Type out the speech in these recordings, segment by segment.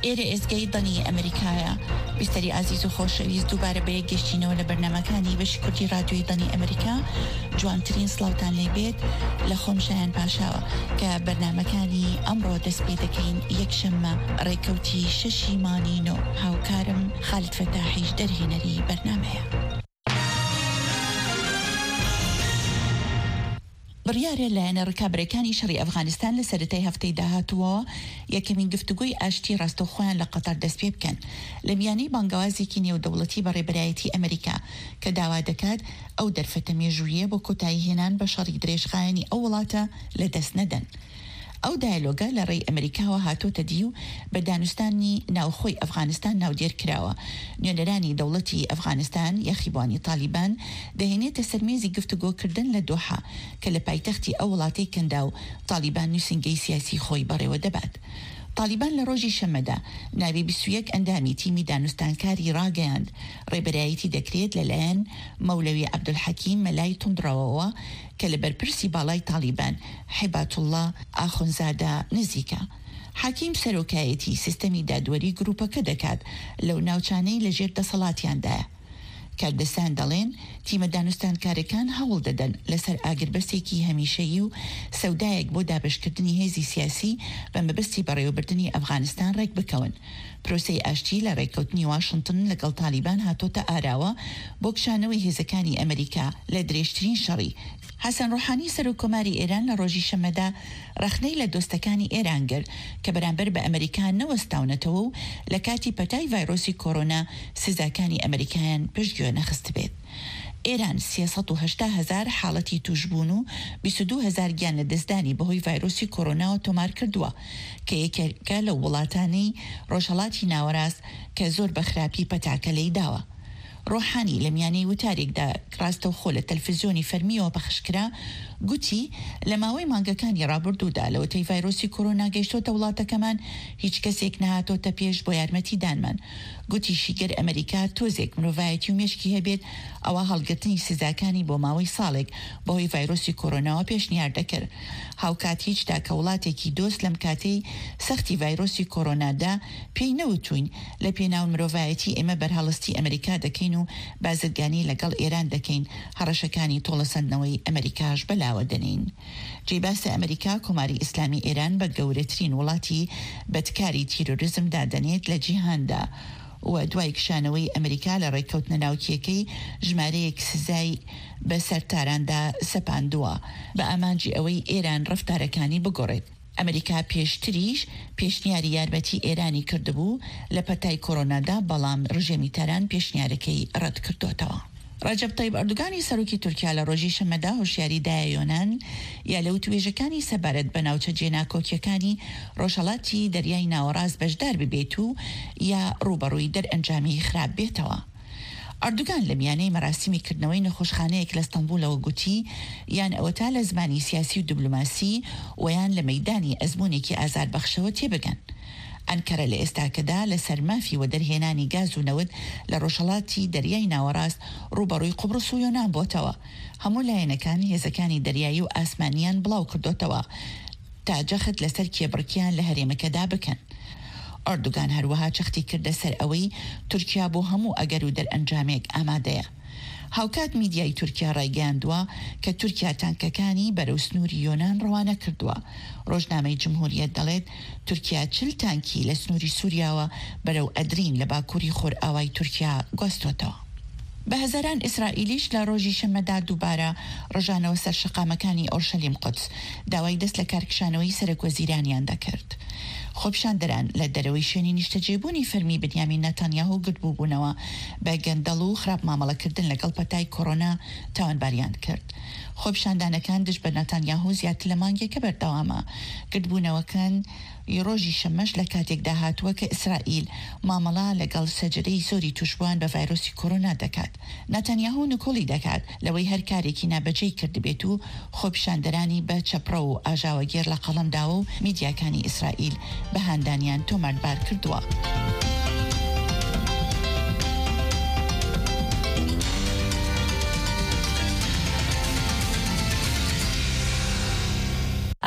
ئێرە ئێزگەی دڵنی ئەمریکایە بیستەری ئازیز و خۆشەویست دووبارە بە یەکگەشتینەوە لە بەرنامەکانی بەشی کوردی رادیۆی دڵنی ئەمریکا. جوانترین سڵاوتان لێ بێت لە خۆم شایان پاشاوە کە بەرنامەکانی ئەمڕۆ دەست پێ دەکەین یەکشەممە ڕێکەوتی 6 مانگی نۆ. هاوکارم خالد فەتاحیش دەرهێنەری بەرنامەیە. بڕیارە لایەنە ڕکابەرەکانی شەڕی ئەفغانستان لە سەرەتای هەفتەی داهاتووە یەکەمین گفتوگۆی ئاشتی ڕاستەوخۆیان لە قەتەر دەست پێ بکەن لە میانەی بانگەوازێکی نێودەوڵەتی بەڕێبەرایەتی ئەمریکا کە داوا دەکات ئەو دەرفەتە مێژوویە بۆ کۆتایی هێنان بە شەڕی درێژخایەنی ئەو وڵاتە لە دەست نەدەن. ئەو دایلۆگە لە ڕێی ئەمریکاوە هاتۆتە دی و بە دانوستانی ناوخۆی ئەفغانستان ناودێر کراوە. نوێنەرانی دەوڵەتی ئەفغانستان یەخیبوانی تالیبان دەهێنێتە سەرمێزی گفتوگۆکردن لە دۆحا کە لە پایتەختی ئەو وڵاتی کەندا و تالیبان نووسنگەی سیاسی خۆی بەڕێوە دەبات. تالیبان لە ڕۆژی شەمەدا ناوی 21 ئەندامی تیمی دانوستانکاری ڕاگەیاند. ڕێبەرایەتی دەکرێت لەلایەن مەولەوی عەبدولحەکیم مەلای تونندڕەوەوە کە لە بەرپرسی باڵای تالیبان حیباتوڵڵا ئاخونزادە نزیکە. حەکیم سەرۆکایەتی سیستەمی دادوەری گروپەکە دەکات لەو ناوچانەی لەژێر دەسەڵاتیاندایە. کاردەسان دەڵێن تیمە دانوستانکارەکان هەوڵ دەدەن لەسەر ئاگربەستێکی هەمیشەیی و سەودایەک بۆ دابشکردنی هێزی سیاسی بە مەبەستی بەڕێوەبردننی ئەفغانستان ڕێک بکەون. پرۆسەی ئاشتی لە ڕێککەوتنی واشنگتن لەگەڵ تالیبان هاتۆتە ئاراوە بۆ کشانەوەی هێزەکانی ئەمریکا لە درێژترین شەڕی. حەسەن ڕۆحانی سەرۆکۆماری ئێران لە ڕۆژی شەمەدا ڕەخنەی لە دۆستەکانی ئێران کرد کە بەرامبەر بە ئەمریکا نەوەستاونەتەوە و لە کاتی پەتای ڤایرۆسی کۆرۆنا سزاکانی ئەمریکایان پشتگوێ نەخست بێت. ئێران 380,000 حاڵەتی توشبوون و 22,000 گیان لە دەستدانی بەهۆی ڤایرۆسی کۆرۆناوە تۆمار کردووە کە یەکێکە لە وڵاتانی ڕۆژهەڵاتی ناوەڕاست کە زۆر بە خراپی پەتاکە لەی داوە. ڕۆحانی لە میانەی وتارێکدا ڕاستەوخۆ لە تەلڤیزیۆنی فەرمیەوە پەخشکرا گوتی لە ماوەی مانگەکانی ڕابردوودا لەوەتەی ڤایرۆسی کۆرۆنا گەیشتۆتە وڵاتەکەمان هیچ کەسێک نەهاتۆتە پێش بۆ یارمەتی دانمان. گوتی شیگەر ئەمریکا تۆزێک مرۆڤایەتی و مێشکی هەبێت ئەوە هەڵگرتنی سزاکانی بۆ ماوەی ساڵێک بەهۆی ڤایرۆسی کۆرۆناوە پێشنیار دەکرد. هاوکات هیچدا کە وڵاتێکی دۆست لەم کاتەی سەختی ڤایرۆسی کۆرۆنادا پێی نەوتوین لە پێناو مرۆڤایەتی ئێمە بەرهەڵستی ئەمریکا دەکەین و بازرگانی لەگەڵ ئێران دەکەین هەڕەشەکانی تۆڵەسەندنەوەی ئەمریکاش بەلاوە دەنین. جێباسە ئەمریکا کۆماری ئیسلامی ئێران بە گەورەترین وڵاتی بەدکاری تیرۆریزم دادەنێت لە جیهاندا و دوای کشانەوەی ئەمریکا لە ڕێککەوتنە ناوکیەکەی ژمارەیەک سزای بەسەر تاراندا سەپاندووە بە ئامانجی ئەوەی ئێران ڕەفتارەکانی بگۆڕێت. ئەمریکا پێشتریش پێشنیاری یارمەتی ئێرانی کردبوو لە پەتای کۆرۆنادا بەڵام ڕژێمی تەران پێشنیارەکەی ڕەت کردوتەوە. ڕەجەب تەیب ئەردوگانی سەرۆکی تورکیا لە ڕۆژی شەمەدا هۆشیاری دایە یۆنان یا لە وتوێژەکانی سەبارەت بە ناوچە جێناکۆکیەکانی ڕۆژهەڵاتی دەریای ناوەڕاست بەشدار ببێت و یا ڕوبەڕووی دەرئەنجامی خراپ بێتەوە. ئەردوگان لە میانەی مەراسیمی کردنەوەی نەخۆشخانەیەک لە ستەمبولەوە گوتی یان ئەوە تا لە زمانی سیاسی و دیبلۆماسی و یان لە مەیدانی ئەزمونێکی ئازاربەخشەوە تێبگەن. ئەنکەرە لە ئێستاکەدا لە سەرمافی و دەرهێنانی گاز و نەوت لە ڕۆژهەڵاتی دەریای ناوەڕاست ڕوبەڕووی قوبرس و یۆنان بۆتەوە. هەموو لایەنەکان هێزەکانی دەریایی و ئاسمانیان بڵاو کردوتەوە تا جەخت لەسەر کێبڕکیان لە هەرێمەکەدا بکەن. ئەردوگان هەروەها چەختی کردە سەر ئەوەی تورکیا بۆ هەموو ئەگەر و دەرئەنجامێک ئامادەیە. هاوکات میدیای تورکیا ڕایگەیاندووە کە تورکیا تانکەکانی بەرەو سنووری یۆنان ڕەوانە کردووە. ڕۆژنامەی جمهوریەت دەڵێت تورکیا 40 تانکی لە سنووری سووریاوە بەرەو ئەدرین لە باکووری خۆرئاوای تورکیا گواستوتەوە. بە هەزاران ئیسرائیلیش لە ڕۆژی شەمەدا دووبارە ڕژانەوە سەر شەقامەکانی ئۆرشەلیم قودس داوای دەست لە کارکشانەوەی سەرۆکوەزیرانیان دەکرد. خۆپیشاندەران لە دەرەوەی شوێنی نیشتەجێبوونی فەرمی بنیامین نەتانیاهو گرتبووبوونەوە بە گەندەڵ و خراپ مامەڵەکردن لەگەڵ پەتای کۆرۆنا تاوانباریان کرد. خۆپیشاندانەکان دژ بە نەتانیاهو زیاتر لە مانگێکە بەردەوامە. گرتبوونەوەکان ڕۆژی شەمەش لە کاتێکدا هاتووە کە ئیسرائیل مامەڵا لەگەڵ سەجرەی زۆری توشبوان بە ڤایرۆسی کۆرۆنا دەکات. نەتانیاهو نکۆڵی دەکات لەوەی هەر کارێکی نابەجێی کردبێت و خۆپیشاندەرانی بە چەپڕە و ئاژاوەگێر لە قەڵەمداوە و میدیاکانی ئیسرائیل بە هاندانیان تۆماربار کردووە.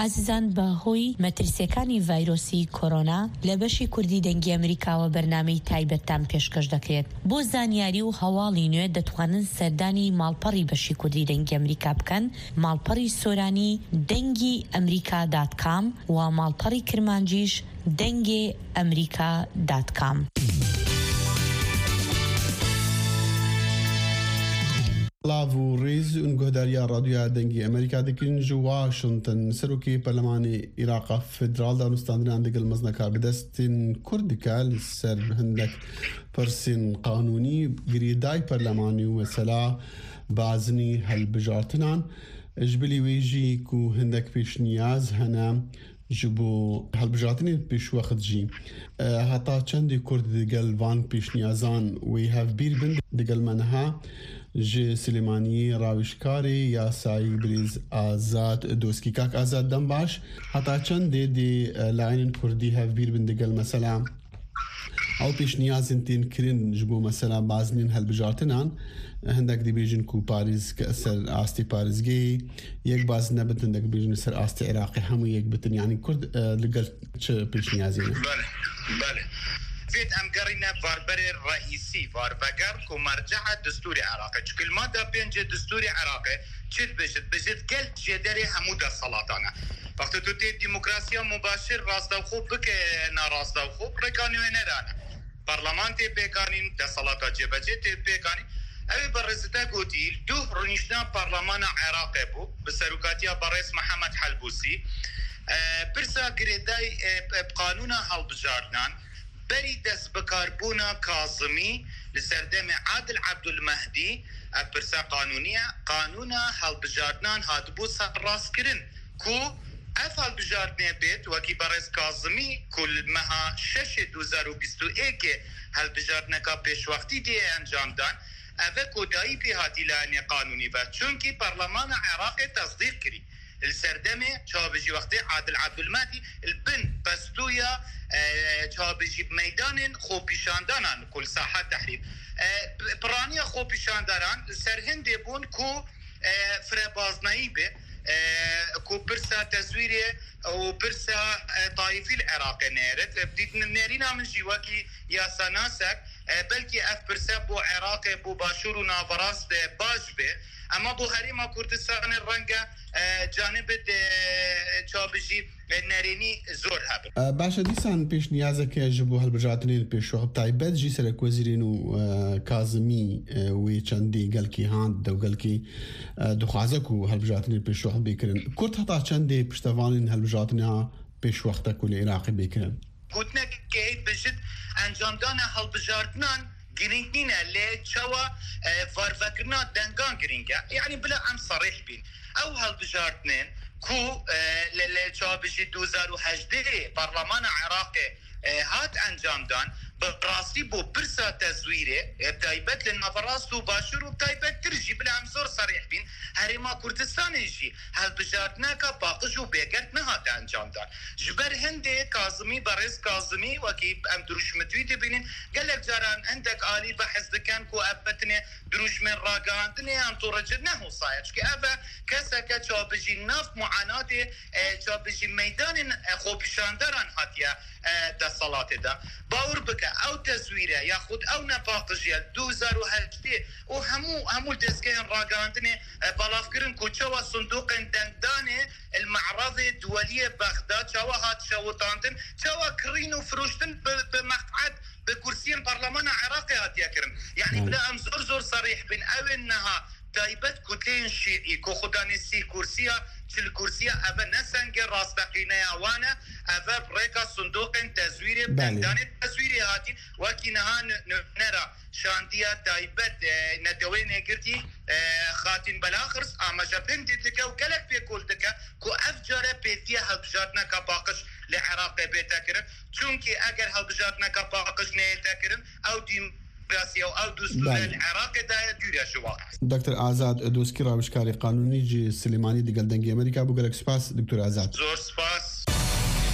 ئازیزان بە هۆی مەترسیەکانی ڤایرۆسی کۆرۆنا لە بەشی کوردی دەنگی ئەمریکاوە بەرنامەی تایبەتتان پێشکەش دەکرێت. بۆ زانیاری و هەواڵی نوێ دەتوانن سەردانی ماڵپەڕی بەشی کوردی دەنگی ئەمریکا بکەن، ماڵپەڕی سۆرانی دەنگی ئەمریکا.com و ماڵپەڕی کرمانجیش دەنگی ئەمریکا.com. لاڤ و ڕێز و گۆداریا ڕادیۆ دەنگی ئەمریکا دەکەین ژ واشنتن سەرۆکی پەرلەمانی عێراق فدرال دانوستاندنان دەگەڵ مەزنەکە بدەستین کوردەکە لەسەر هەندێک پرسین قانونی گریدای پەرلەمانی و مەسەلا بازنی هەڵبژارتنان ژبلی وێژی و هەندێک پێشنیاز هەنە ji bo hilbijartinê pêşwext jî heta çendê Kurd digel van pêşniyazan wê hevbîr bin digel me niha ji Silêmaniyê rawişkarê yasayî Birêz Azad Doskî Kak Azad dem baş heta çendê dê layinên Kurdî hevbîr bin digel mesela ew pêşniyazên tên kirin ji bo mesela bazinên hilbijartinan هندك دي بيجن كو باريس كأسر آستي باريزجي يك باز نبت هندك بيجن سر آستي عراقي همو يك بتن يعني كرد لقل شو بيش نيازينه بله فيت ام قرينا فاربري الرئيسي فاربقر كو مرجع دستوري عراقي كل مادة بينج دستوري عراقي شد بجد كل جدري همودا صلاتانا وقت توتي ديمقراسيا مباشر راستا خوب بك نا راستا خوب ركاني وينرانا برلمانتي بيكانين دا صلاتا جبجتي بيكاني اوی برزتا گوتی دو رونیشنا پارلمان عراقی بو بسروکاتیا برئیس محمد حلبوسی پرسا گریدای قانون هەڵبژاردنان بری دست بکاربونا کاظمی لسردم عادل عبدالمهدی پرسا قانونیه قانون هەڵبژاردنان هاتبو سرراست کرن کو اف هەڵبژاردنێ بێت وەکی برئیس کاظمی کل مها 6/2021 هەڵبژاردنەکە پێشوەختی دی ئەنجامدان اوه کودایی پی هاتی لانی قانونی و چونکی پارلمان عراق تصدیق کری السردمه چابجی وقتی عادل عبدالمهدی البن بستویا چابجی میدان خوپیشاندانان کل ساحه تحریر پرانی خوپیشانداران سرهند بون کو فربازنایی به کو برسا تزویری و برسا طایفی العراق نيرت بديت نيرينا من جواكي يا سناسك بلكي اف برسا بو عراق بو باشور و نافراس باش به اما بو هريما كردستان الرنگا جانب چابجي نريني زور هبن باشا ديسان پیش نیازك جبو هالبجاتنين پیش وقت تايبت جي سرك وزيرين و كاظمي و چندي قلكي هاند دو قلكي دخوازكو هالبجاتنين پیش وقت بيكرن كرت هتا چندي پشتوانين هالبجاتنها پیش وقتك والعراقي بيكرن قلتنا كيد بجد انجامدان هالبجارتنان گرینگینه لی چوا فارفکرنا دنگان گرینگه یعنی بلا ام صریح بین او هالبجارتنين کو لی چوا بجی 2018 پارلمان عراقی هات انجامدان براستی بو برسا تزویره تایبت لنافراست و باشور و تایبت ترجی بلا هم زور صریح بین هرما کردستان ایجی هالبجارتنا که باقش و بیگرد نهات انجام دار جبر هنده کاظمی برز کاظمی وکی ام دروشمتوی تبینین گلک جاران اندک آلی بحث دکن کو ابتنه دروشمن راگاندنه هم تورجد نهو صاید چکه ابا کسا که چابجی ناف معانات چابجی میدان خوبشانداران هاتیا دا صلاة دا باور بك او تزويره ياخد او نفاقجيه 2008 و همو دزگهن راگاندنه بلافكرن كوچوا صندوق دندانه المعرض الدولية بغداد چوا هات شوطاندن چوا كرين و فروشتن بمقعد بكرسيين برلمان عراقي هات يكرن يعني بلا ام زور صريح بين او انها تايبت كتلين شيعي كو خدانسي كرسية چل كرسية ابا نسنگ راستقينه وانا ابا بريكا صندوق تزويري بندان تزويري هاتين وكينها نرى شاندية تايبت ندوين اگرتي خاتين بالاخرس اما جبن ديتك وكلك بيقول دكا كو افجار بيتيا هبجاتنا كباقش لعراق بيتاكرن چونكي اگر هبجاتنا كباقش نيتاكرن او ديم او دستور العراق دا دوريا شواق دكتور آزاد دوسكي راوشكاري قانوني جي سليماني دقل دنگي امريكا بوغلق سپاس دكتور آزاد زور سپاس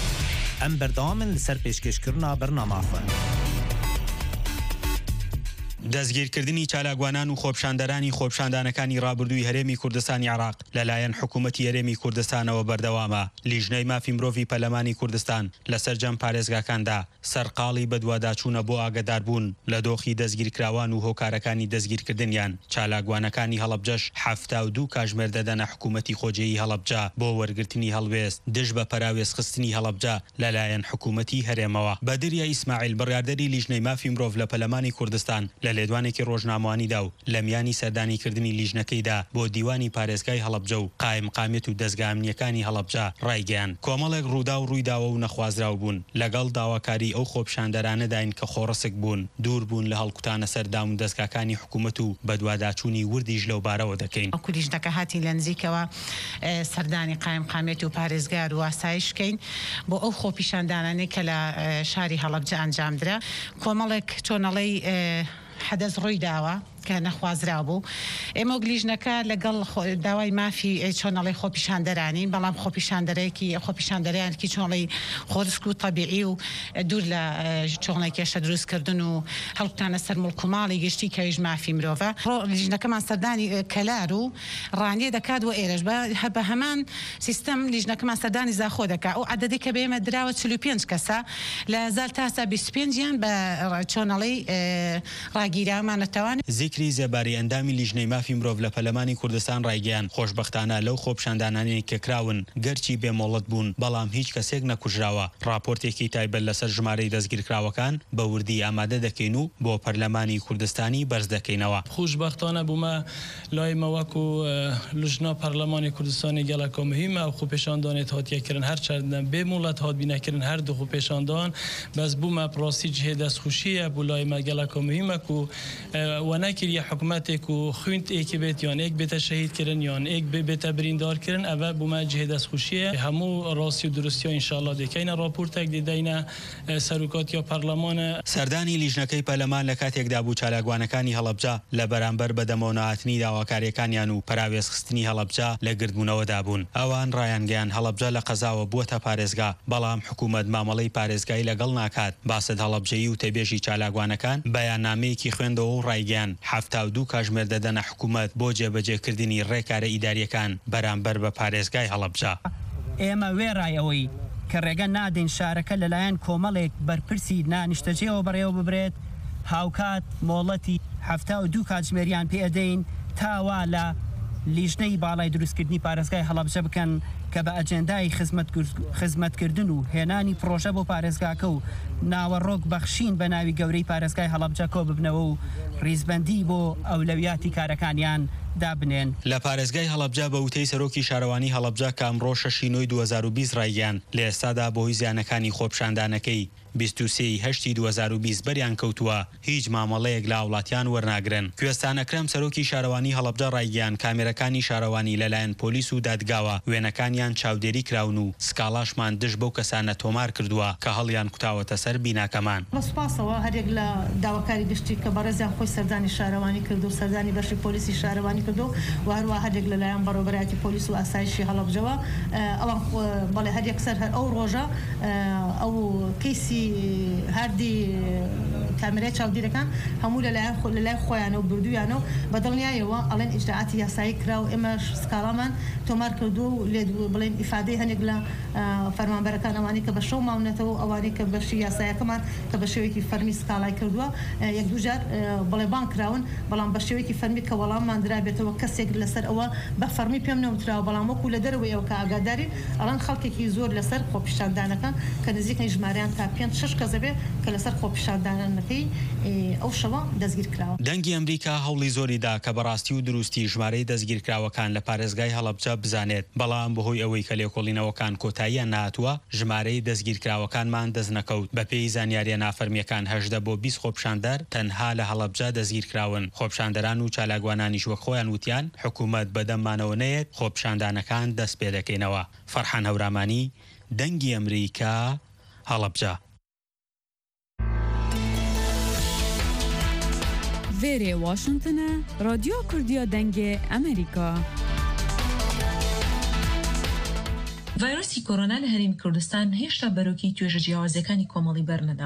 ام بردامن لسر پیشکش کرنا برنامه خواه دەستگیرکردنی چالاکوانان و خۆپیشاندەرانی خۆپیشاندانەکانی ڕابردووی هەرێمی کوردستانی عێراق لەلایەن حکوومەتی هەرێمی کوردستانەوە بەردەوامە. لیژنەی مافی مرۆڤی پەرلەمانی کوردستان لەسەر جەم پارێزگاکاندا سەرقاڵی بەدواداچوونە بۆ ئاگاداربوون لە دۆخی دەستگیرکراوان و هۆکارەکانی دەستگیرکردنیان. چالاکوانەکانی هەڵەبجەش 72 کاتژمێر دەدەنە حکوومەتی خۆجێیی هەڵەبجە بۆ وەرگرتنی هەڵوێست دژ بە پەراوێزخستنی هەڵەبجە لەلایەن حکوومەتی هەرێمەوە. بەدریە ئیسماعیل بڕیاردەری لیژنەی مافی مرۆڤ لە پەرلەمانی کوردستان لە لێدوانێکی ڕۆژنامەوانیدا و لە میانی سەردانیکردنی لیژنەکەیدا بۆ دیوانی پارێزگای هەڵەبجە و قایمقامێت و دەستگا ئەمنیەکانی هەڵەبجە ڕایگەیاند. کۆمەڵێک ڕوودا و ڕوویداوە و نەخوازراو بوون لەگەڵ داواکاری ئەو خۆپیشاندەرانەداین کە خۆڕسک بوون دوور بوون لە هەڵکوتانە سەردام و دەستگاکانی حکوومەت و بەدواداچوونی وردیش لەو بارەوە دەکەین. لیژنەکە هاتی لە نزیکەوە سەردانی قایمقامێت و پارێزگار و ئاسایشکەین بۆ ئەو خۆپیشاندانانەی کە لە شاری هەڵەبجە ئەنجامدرا. کۆمەڵێک چۆنەڵەی حەدەث ڕووی داوە کە نەخوازرا بوو. ئێمە لیژنەکە لەگەڵ داوای مافی چۆنەڵی خۆپیشاندەرانی بەڵام خۆپیشاندەرەیەکی چۆنڵی خۆرسک و طبیعی و دوور لە چۆنڵی کێشە دروستکردن و هەڵکوتانە سەر مڵکوماڵی گشتی کەویش مافی مرۆڤە. لیژنەکەمان سەردانی کەلار و ڕانیە دەکات و ئێرەش بە هەمان سیستەم لیژنەکەمان سەردانی زاخۆ دەکات و عەدەدی کە بێمە دراوە 45 کەسە لە 1000 تا 25یان بە چۆنەڵی ڕاگیراوانەتەوان. زیکری زێباری ئەندامی لیژنەی مافی مرۆڤ لە پەرلەمانی کوردستان ڕایگەیاند خۆشبەختانە لەو خۆپیشاندانانی کە کراون گەرچی بێمۆڵەت بوون بەڵام هیچ کەسێک نەکوژراوە. راپۆرتێکی تایبەت لەسەر ژمارەی دەستگیرکراوەکان بە وردی ئامادە دەکەین و بۆ پەرلەمانی کوردستانی بەرز دەکەینەوە. خۆشبەختانە بوومە لایمە وەکو لیژنا پەرلەمانی کوردستانی گەلەکە مهمە و خۆپیشاندانێت هاتیەکردن هەر چەندە بێمۆڵەت هاتبینەکردن هەردوو خۆپیشاندان بەس بوومە پڕاستی جهێ دەستخوشیە بوو لایمە گەلەکە مهمە و وەنەکردە حکوومەتێک و خوێنتێکی بێت یان ئێک بێتە شەهیدکردن یان ئێک بێتە بریندارکردن ئەوە بوومە جهێ دەستخوشیە هەموو ڕاستی و دروستیە ئینشاءالله دەکەینە راپۆرتێک دێدەینە سەرۆکاتی پەرلەمانە. سەردانی لیژنەکەی پەرلەمان لە کاتێکدا بوو چالاکوانەکانی هەڵەبجە لە بەرامبەر بەدەمەوەنەهاتنی داواکاریەکانیان و پەراوێزخستنی هەڵەبجە لە گردبوونەوەدا بوون. ئەوان ڕایانگەیان هەڵەبجە لە قەزاوە بووەتە پارێزگا بەڵام حکوومەت مامەڵەی پارێزگای لەگەڵ ناکات. باسەد هەڵەبجەیی و تێبێژی چالاکوانەکان بەیاننامەیەکی خوێندەوە و ڕایگەیان 72 کاتژمێر دەدەنە حکوومەت بۆ جێبەجێکردنی ڕێکارە ئیداریەکان بەرامبەر بە پارێزگای هەڵەبجە. ئێمە وێڕایەوەی کە ڕێگە نادەین شارەکە لەلایەن کۆمەڵێک بەرپرسی نانیشتەجێەوە بەڕێوە ببرێت هاوکات مۆڵەتی 72 کاتژمێریان پێدەین تاوا لە لیژنەی باڵای دروستکردنی پارێزگای هەڵەبجە بکەن کە بە ئەجێندای خزمەتکردن و هێنانی پرۆژە بۆ پارێزگاکە و ناوەڕۆک بەخشین بە ناوی گەورەی پارێزگای هەڵەبجە کۆ ببنەوە و ڕیزبەندی بۆ ئەولەویاتی کارەکانیان دابنێن. لە پارێزگای هەڵەبجە بە وتەی سەرۆکی شارەوانی هەڵەبجە کامڕۆ 6 نۆی 2020 ڕایگەیاند لە ئێستادا بۆ هۆی زیانەکانی خۆپیشاندانەکەی 23 2020 بەریان کەوتووە هیچ مامەڵەیەک لە وڵاتیان وەرناگرن. کوێستان ئەکرەم سەرۆکی شارەوانی هەڵەبجە ڕایگەیاند کامێرەکانی شارەوانی لەلایەن پۆلیس و دادگاوە وێنەکانیان چاودێری کراون و سکاڵاشمان دژ بەو کەسانە تۆمار کردووە کە هەڵیان کوتاوەتە سەر بیناکەمان. بەسپاسەوە هەرێک لە داواکاری گشتی کە بەڕێزیان خۆی سەردانی شارەوانی کردو و سەردانی بەشی پۆلیسی شارەوانی کردو و هەروە هەرێک لەلایەن بەڕێوەبەرایەتی پۆلیس و ئاسایشی هەڵەبجەوە ئەوان بەڵێ هەرێک سەر هەر ئەو ڕۆژە ئەو کەیسی هەردی کامێرای چاودێریەکان هەموو لەلای خۆیانە و بردویانە و بەدڵنیایەوە ئەڵێن ئیجراعاتی یاسایی کراو ئێمەش سکاڵامان تۆمار کردو و لێ بڵێن ئیفادەی هەنێک لە فەرمانبەرەکان ئەوانەی کە بە شەو ماونەتەوە ئەوانەی کە بەشی یاسایەکەمان کە بە شێوەیەکی فەرمی سکاڵای کردووە یەک دوو جار بەڵێبان کراون بەڵام بە شێوەیەکی فەرمی کە وەڵاممان درابێتەوە کەسێک لەسەر ئەوە بە فەرمی پێم نەوتراوە بەڵام وەکو لە دەرەوەی ئەوە کە ئاگاداری ئەڵەن خەڵکێکی زۆر لەسەر خۆپیشاندانەکان کە نزیکەی ژمارەیان تا 5-6 کەس دەبێت کە لەسەر خۆپیشاندانەکەی ئەو شەوە دەستگیر کراوە. دەنگی ئەمریکا هەوڵی زۆریدا کە بەڕاستی و دروستی ژمارەی دەستگیرکراوەکان لە پارێزگای هەڵەبجە بزانێت بەڵام بەهۆی ئەوەی کە لێکۆڵینەوەکان کۆتاییان نهاتووە ژمارەی دەستگیرکراوەکانمان دەست نەکەوت. بەپێی زانیاریە نافەرمیەکان 18 بۆ 20 خۆپیشاندەر تەنها لە هەڵەبجە دەستگیرکراون. خۆپیشاندەران و چالاکوانانیش وەک خۆیان وتیان حکوومەت بەدەممانەوە نەیەت خۆپیشاندانەکان دەست پێ دەکەینەوە. فەرحان هەورامانی دەنگی ئەمریکا هەڵەبجە. وێرێ واشنگتنە رادیۆ کوردیا دەنگێ ئەمریکا. ڤایرۆسی کۆرۆنا لە هەرێمی کوردستان هێشتا بەرۆکی توێژە جیاوازیەکانی کۆمەڵی بەرنەداوە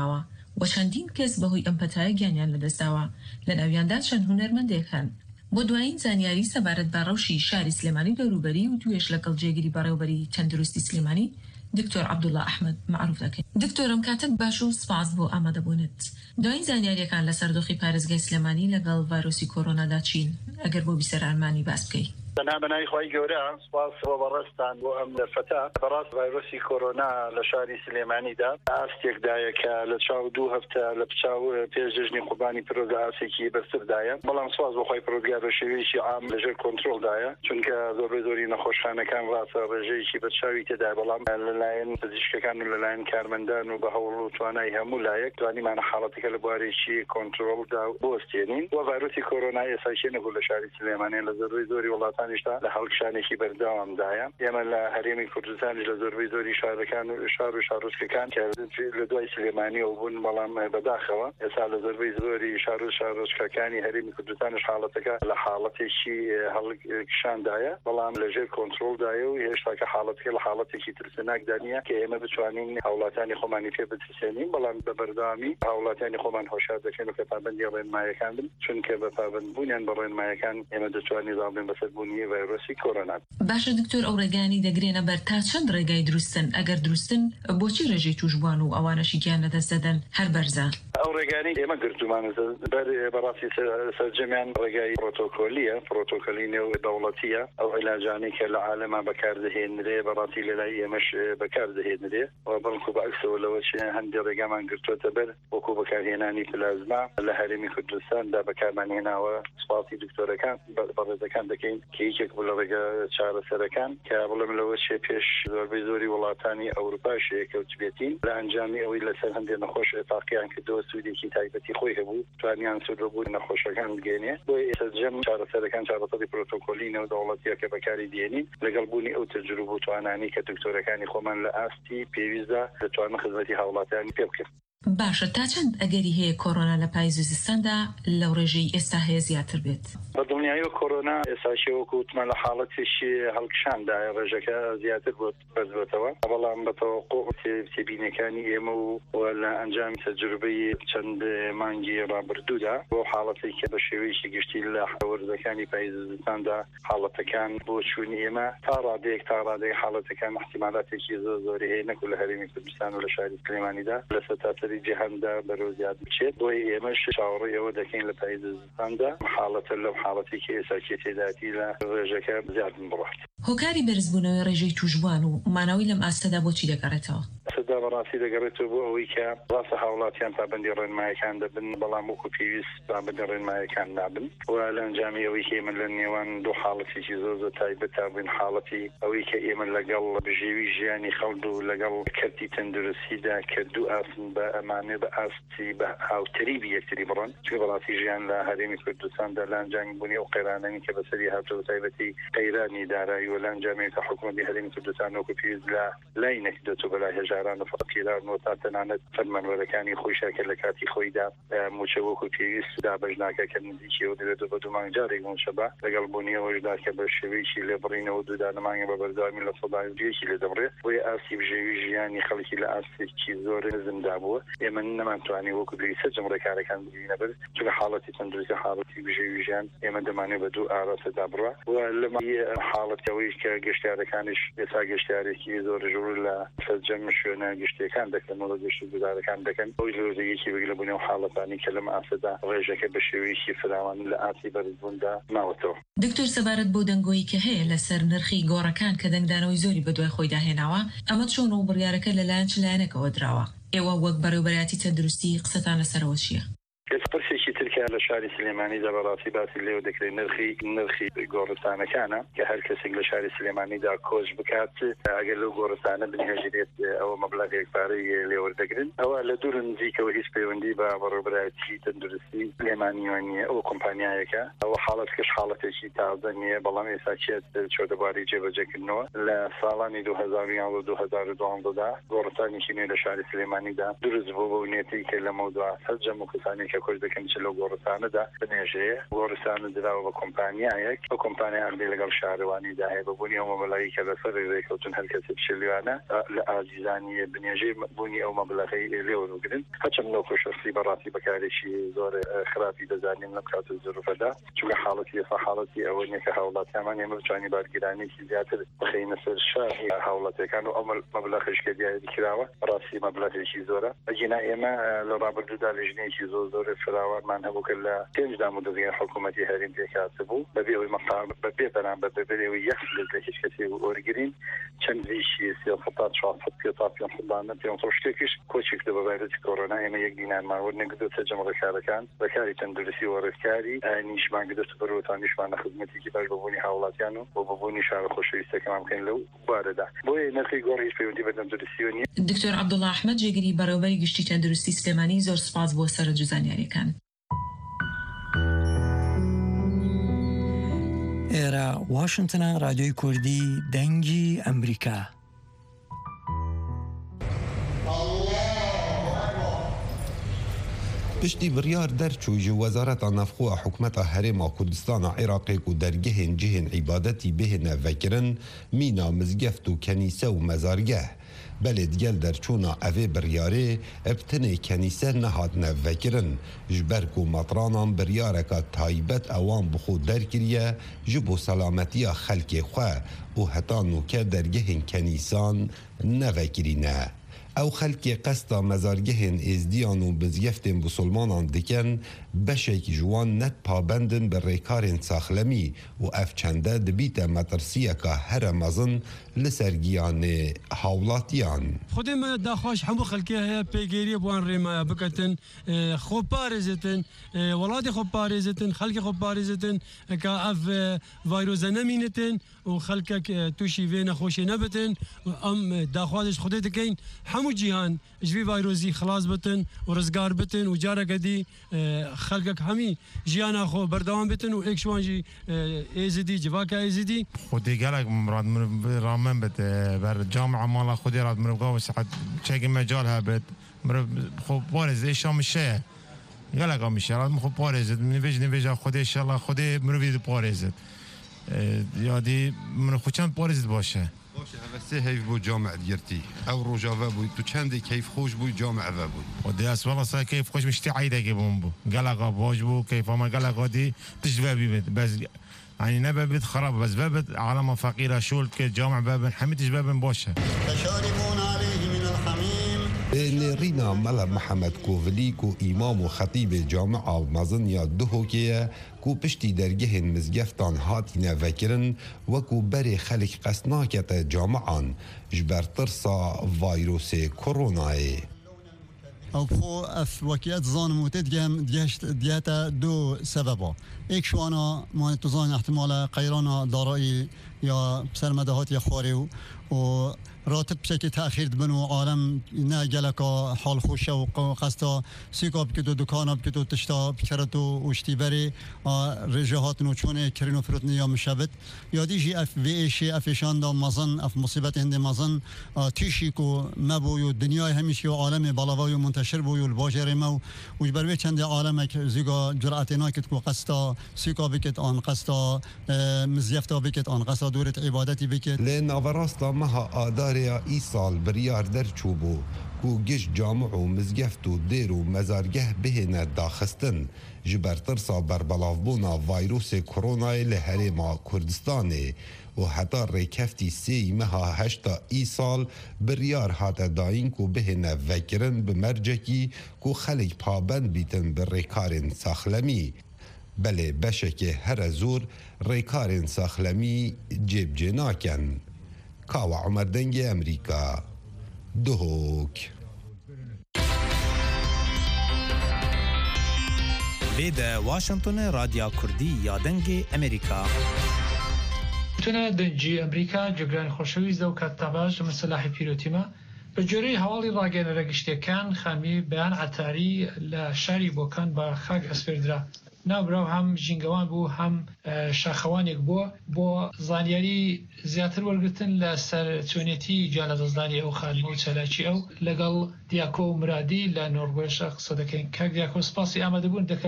و چەندین کەس بەهۆی ئەم پەتایە گیانیان لەدەستداوە لە ناویاندا چەند هونەرمەندێک هەن. بۆ دوایین زانیاری سەبارەت بە ڕەوشی شاری سلێمانی دەوروبەری و توێش لەگەڵ جێگیری بەڕێوەبەری تەندروستی سلێمانی دکتۆر عەبدوڵڵا ئەحمەد معروف دەکەین. دکتۆرم کاتت باش و سپاس بۆ ئامادەبوونت. دوایین زانیاریەکان لەسەر دۆخی پارێزگای سلێمانی لەگەڵ ڤایرۆسی کۆرۆنادا چین؟ ئەگەر بۆ بیسەرانمانی باس بکەیت. بەنای خۆی گەورە سپاس بۆ بەڕێستان بۆ ئەم دەرفەتە. بەڕاست ڤایرۆسی کۆرۆنا لە شاری سلێمانیدا ئاستێکدایە کە لە چاو 2 هەفتە لە پچاو پێشژنی قوربانی پرۆگە ئاسێکی بەرزتردایە. بەڵام سپاس بۆ خۆی پرۆگا بە شێوەیەکی عام لەژێر کۆنترۆلدایە، چونکە زۆری نەخۆشخانەکان ڕاستە ڕێژەیەکی بەرچاوی تێدا، بەڵام لەلایەن پزیشکەکان و لەلایەن کارمەندان و بە هەوڵ و توانای هەموو لایەک توانیمانە حاڵەتەکە لە بوارێکی کۆنترۆلدا بوەستێنین. و ڤایرۆسی کۆرۆنا ئێستاشی نەبوو لە شاری سلێمانی، لە زۆری وڵاتانیشدا لە هەڵکشانێکی بەردەوامدایە. ئێمە لە هەرێمی کوردستانی لە زۆری شارەکان و شار و شارۆچکەکان کە لە دوای سلێمانیەوە بوون، بەڵام بەداخەوە ئێستا لە زۆری شار و شارۆچکەکانی هەرێمی کوردستانی حاڵەتەکە لە حاڵەتێکی هەڵکشاندایە، بەڵام لەژێر کۆنترۆلدایە و هێشتاکە حاڵەتەکە لە حاڵەتێکی ترسناکدا نیە کە ئێمە بتوانین هاوڵاتانی خۆمانی پێ بترسێنین، بەڵام بە بەردەوامی هاوڵاتانی خۆمان هۆشیار دەکەین و کە پابەندی ڕێنمایەکان بن، چونکە بە پابەندبوونیان بە ڕێنمایەکان ئێمە دەتوانین ڕابێن بەسەربوونی ڤایرۆسی کۆرۆنا. باشە دکتۆر، ئەو ڕێگانی دەگرێنە بەر تا چەند ڕێگای دروستن؟ ئەگەر دروستن بۆچی ڕێژەی توشبوان و ئەوانەشی گیان لەدەست دەدەن هەر بەرزە؟ ئەو ڕێگانی ئێمە گرتومانە بەڕاستی سەرجەمیان ڕێگای پرۆتۆکۆلیە، پرۆتۆکۆلی نێو دەوڵەتیە. ئەو عیلاجانی کە لە عالەما بەکاردەهێنرێ بەڕاستی لەلای ئێمەش بەکاردەهێنرێ و بەڵکو بەعکسەوە لەوە هەندێک ڕێگامان گرتووەتە بەر، وەکو بەکارهێنانی پلازما لە هەرێمی کوردستاندا بەکارمانهێناوە. سپاسی دکتۆرەکان بەڕێزەکان دەکەین کە هیچێک بوو لە ڕێگە چارەسەرەکان کە بڵێم لەوە پێش زۆری وڵاتانی ئەوروپاش کەوت بێتین لە ئەنجامی ئەوەی لەسەر هەندێک نەخۆش تاقییان کردەوە سوودێکی تایبەتی خۆی هەبوو، توانیان سوودبوو نەخۆشەکان بگەێنێ. بۆی ئێستا جەم چارەسەرەکان چارەسەری پرۆتۆکۆلی نێو دەوڵەتیە کە بەکاری دێنین لەگەڵ بوونی ئەو تەجروبە و توانانی کە دکتۆرەکانی خۆمان لە ئاستی پێویستە دەتوانن خزمەتی هاوڵاتیانی پێ بکەن. باشە، تا چەند ئەگەری هەیە کۆرۆنا لە پاییزستاندا لەو ڕێژەی ئێستا هەیە زیاتر بێت؟ بە دڵنیایی کۆرۆنا ئێستاشی وەکوتمە لە حاڵەتێکی هەڵکشاندایە ڕێژەکە زیاتر بەرزبێتەوە، بەڵام بەتەوەقع تێبینەکانی ئێمە و لە ئەنجامی تەجروبەی چەند مانگی ڕابردوودا بۆ حاڵەتی کە بە شێوەیەکی گشتی لە وەرزەکانی پاییزستاندا حاڵەتەکان بۆ چوونی ئێمە تا ڕادەیەک حاڵەتەکان احتیمالاتێکی زۆری هەیە، نەکو لە هەرێمی کوردستان و لە شاری سلێمانیدا لەسەر تاسەری جیهاندا بەرەو زیاد بچێت. بۆی ئێمەش چاوەڕێی ئەوە دەکەین لە پاییزستاندا حاڵەتە لەو حاڵەتی کە ئێستا تێداتی لە ڕێژەکە زیاد بڕات. هۆکاری بەرزبوونەوەی ڕێژەی توشبوان و ماناوی لەم ئاستەدا بۆچی دەگەڕێتەوە؟ سەدا بەڕاستی دەگەڕێتەوە بۆ ئەوەی کە ڕاستە هاوڵاتیان پابەندی ڕێنمایەکان دەبن، بەڵام وەکو پێویست پابەندی ڕێنمایەکان نابن. و لە ئەنجامی ئەوەی کە ئێمە لە نێوان دوو حاڵەتێکی زۆر تایبەت بووین، حاڵەتی ئەوەی کە ئێمە لەگەڵ بژێوی ژیانی خەڵک و لەگەڵ کەرتی تەندروستیدا کردو ئاسن بە ئەمانێ بە ئاستی بە هاوتەریبی یەکتری بڕۆن، چکە بەڕاستی ژیان لە هەرێمی کوردستاندا لە ئەنجامی بوونی ئەو قەیرانەی کە بەسەری هاتووە تایبەتی قەیرانی دارایی و لە ئەنجامی کە حکوومەتی هەرێمی کوردستان وەکو پێویست لە لای نەکردێتەوە بەلای هەژاران و فەقیران و تا تەنانەت فەرمانبەرەکانی خۆیشە کە لە کاتی خۆیدا موچە وەکو پێویست دابەش ناکە نزیکی و دەبێت بە دوو مانگ جارێک موچە بە لەگەڵ بوونیەوەشدا کە بە شێوەیەکی لێ بڕینەوە دوودانەمانگە بە بەردەوامی لە سەداویەکی لێ دەبڕێت. بۆیە ئاستی بژێوی ژیانی خەڵکی لە ئاستێکی زۆر نزمدا بووە. ئێمە نەمانتوانی وەکو پێویستە جمڕێکارەکان بگرینە بەر، چونکە حاڵەتی تەندروستی حاڵەتی بژێوی ژیان ئێمە دەمانێت بە دوو ئاراستەدا بڕوە. و لەمە حاڵەتەوەی کە گەشتیارەکانش ئێستا گەشتیارێکی زۆر ژوور لە سەرجەم شوێنە گەشتیەکان دەکەن و گەشت گوزارەکان دەکەن. ئەوی لۆزەیەکی بگرە بوونی و حاڵەتانی کە لەم ئاسەدا ڕێژەکە بە شێوەیەکی فراوان لە ئاسی بەرزبووندا ماوەتەوە. دکتۆر، سەبارەت بۆ دەنگۆیی کە هەیە لەسەر نرخی گۆڕەکان کە دەنگدانەوەی زۆری بەدوای خۆی داهێناوە، ئەمە چۆن و بڕیارەکە لەلایەن چ لایەنێکەوە دراوە؟ ئێوە وەک بەڕێوەبەرایەتی تەندروستی قسەتان لەسەرەوە چییە؟ پرسێکی ترکیە لە شاری سلێمانیدا بەڕاستی باسی لێو دەکرێت نرخی گۆڕستانەکانە کە هەر کەسێک لە شاری سلێمانیدا کۆچ بکات ئەگەر لەو گۆڕستانە بنهێژرێت ئەوە مەبلەغێک پارەی لێوەردەگرن. ئەوە لە دوور نزیکەوە هیچ پەیوەندی بە بەڕێوەبەرایەتی تەندروستی سلێمانیەوە نیە. ئەوە کۆمپانیایەکە، ئەوە حاڵەتکەش حاڵەتێکی تازە نیە، بەڵام ئێستا چێت چۆدەباری جێبەجێکردنەوە لە ساڵانی 2012دا گۆڕستانێکی نوێ لە شاری سلێمانیدا دروست بوو بۆ نێتی کە لە مەوضوع سەرجەم و کەسانی کە کۆچ دەکەن چ لەو گۆڕستانەدا بنێژەیە گۆڕستانە دراوە بە کۆمپانیایەک بە کۆمپانیا هەندێک لەگەڵ شارەوانیدا هەیە بەبوونی ئەو مەبلەغی کە لەسەر ڕێکەوتن هەر کەسێک بچێلیوانە لە ئازیزانی بنێژەی بوونی ئەو مەبلەغەی لێوەرگرن هەرچەند لەو شخصی بەڕاستی بەکارێکی زۆر خراپی دەزانین لەم کاتە زۆرفەدا چونکە حاڵەتی ئێستا حاڵەتی ئەوە نییە کە هاوڵاتیامان ئێمە بتوانین بارگیرانێکی زیاتر بخەینە سەر شاری هاوڵاتیەکان و ئەو مەبلەغش کە دیاری کراوە ڕاستی مەبلەغێکی زۆرە بەجینا ئێمە لە ڕابردوودا لێژنەیەکی زۆر فراوانمان هەبوو کە لە پێنجدا مدەزیین حکوومەتی هەرێم پێکات بوو بەبێ ئەوەی مەقام بەبێ بەرامبەر بەبێەوەی یەک لە هیچ کەسێ وەرگرین چەند ویشی 300 شتێکیش کۆچی کردە بە ڤایرۆسی کۆڕۆنا ئێمە یەک دینارمان وەرنەگرتووە جەمەڕێکارەکان بەکاری تەندروستی و ڕێککاری نیشمان گرتووە بەرەوەتان نیشمانە خزمەتێکی باش بەبوونی هاوڵاتیان و بۆ بەبوونی شارە خۆشەویستەکەمان بکەین لەو بارەدا بۆیە نرخی گۆڕی هیچ پەیوەندی بە تەندروستی نیە. دکتۆر عەبدوڵڵا ئەحمەد جێگیری بەڕێوەبەری گشتی تەندروستی سلێمانی زۆر سپاس بۆ سەرنج زانیاریەکان. ئێرە واشنتنە رادیۆی کوردی دەنگی ئەمریکا. پشتی بڕیار دەرچووی ji wezareta navxwe hikûmeta Herêma Kurdistana Iraqê ku dergehên cihên îbadetî bihêne vekirin mîna mizgeft û kenîse û mezargeh. Belê digel derçûna evê biryarê ev tinê kenîse nehatine vekirin ji ber ku matranan biryareka taybet ewan bi xwe derkiriye ji bo selametiya xelkê xwe û heta nûke dergehên kenîsan nevekirîne. Ew xelkê qesta mezargehên êzdiyan û bizgeftên musulmanan dikin beşekî ji wan net pabendin bi rêkarên saxlemî û ev çende dibîte metirsiyeka here mezin li ser giyanê hawlatiyan. Xwedê me daxwaş hemû xelkê heye pêgêriye bi wan rêmaya biketin xwe parêzetin welatê xwe parêzetin xelkê xwe parêzetin ka ev vayrôze nemînitin û xelkek tûşî vê nexweşê nebitin em daxwazê ji Xwedê dikin hemû cîhan ji vî vayrozî xilas bitin û rizgar bitin û careke dî xelkek hemî jiyana xwe berdewam bitin û êk ji wan jî êzidî civaka êzidî. Xwedê gelek rad miriv ramen bit ber camia mala Xwedê rad miriv gav saet çekî mecal hebit miriv xwe parêz êşa min şeye gelek min şe rad min xwe parêzit nivêj nivêja Xwedê inşallah Xwedê mirivî diparêzit yadî min xwe çend parêzit başe. باشه هەوەسێ هەیف بۆ جامع گرتی ئەو ڕۆژاوە بووی تو چەندێک کەیف خۆش بووی جامعەوە بووی ودیاس والله سا کەیف خۆش مشتی عیدێکی بووم بوو گەلەقا باش بوو کەیفەمە گەلەقا دی تشت ببێت بەس يعني نبت خراب بس بابت عالم فقيرة شول كجامع بابن حميتش بابن بوشة تشاربون عليه من الحميم نێڕینا مەلە محەممەد کۆڤلیک و ئیمام و خەتیبێ جامعا مەزنیا دوهۆکەیە کو پشتی دەرگەهێن مزگەفتان هاتینە vەkirin وەکو berê xelek qes nakete جامعان ji ber tirsa vayrosê koronayê. أو بخو أف وكيات زان موتد دياتا دو سببا إيك شو أنا ما تزان احتمال قيرانا دارائي يا سرمدهات يا خواريو و راتب بشكل تأخير بنو عالم نه جلكا حال خوشه و قصدا سيكا بكتو دكانا بكتو تشتا بكرتو وشتي بري رجاهات نوچونه كرينو فروتني يا مشابت يادي جي اف في ايشي افشان دا مزن اف مصيبت هند مزن تيشيكو مبويو الدنيا هميشي عالم بلاوايو منتشر بويو الباجر مو وجبروي چند عالمك زيغا جرأتنا كتكو قصدا سيكا بكت ان قصدا مزيفتا بكت ان قصدا دورة عبادتي بكت لأن أفراستا مها آداريا إيصال بريار درچوبو کو گش جامع و مزگفت و دیر و مزارگه بهنه داخستن جبر ترسا بربلافبونا ویروس کرونای لحرما کردستانه و حتی ریکفتی سی مها هشتا ای سال بریار هاته داین کو بهنه وکرن بمرجکی کو خلق پابند بیتن بر ریکارن ساخلمی بله بشک هر زور ریکارن ساخلمی جیب جناکن. کاوا عمر دنگ امریکا دهوک ویده واشنطن رادیو کردی یا دنگ امریکا تونه دنجی امریکا جگران خوشویز دو کتاباج مسلح پیروتیما به جوری حوالی راگن رگشتکان خامی بیان عطاری لشاری بوکان با خاک اسفردرا نابراو هم جنگوان بو هم شاخوانێک بۆ زانیاری زیاتر وەرگرتن لە سەرچۆنێتی جانەدەستدانی ئەو خانمە و چالاکی ئەو لەگەڵ دیاکۆ و مرادی لە نۆروێژ قسە دەکەین. کاک دیاکۆ سپاسی ئامادەبوون دەکەم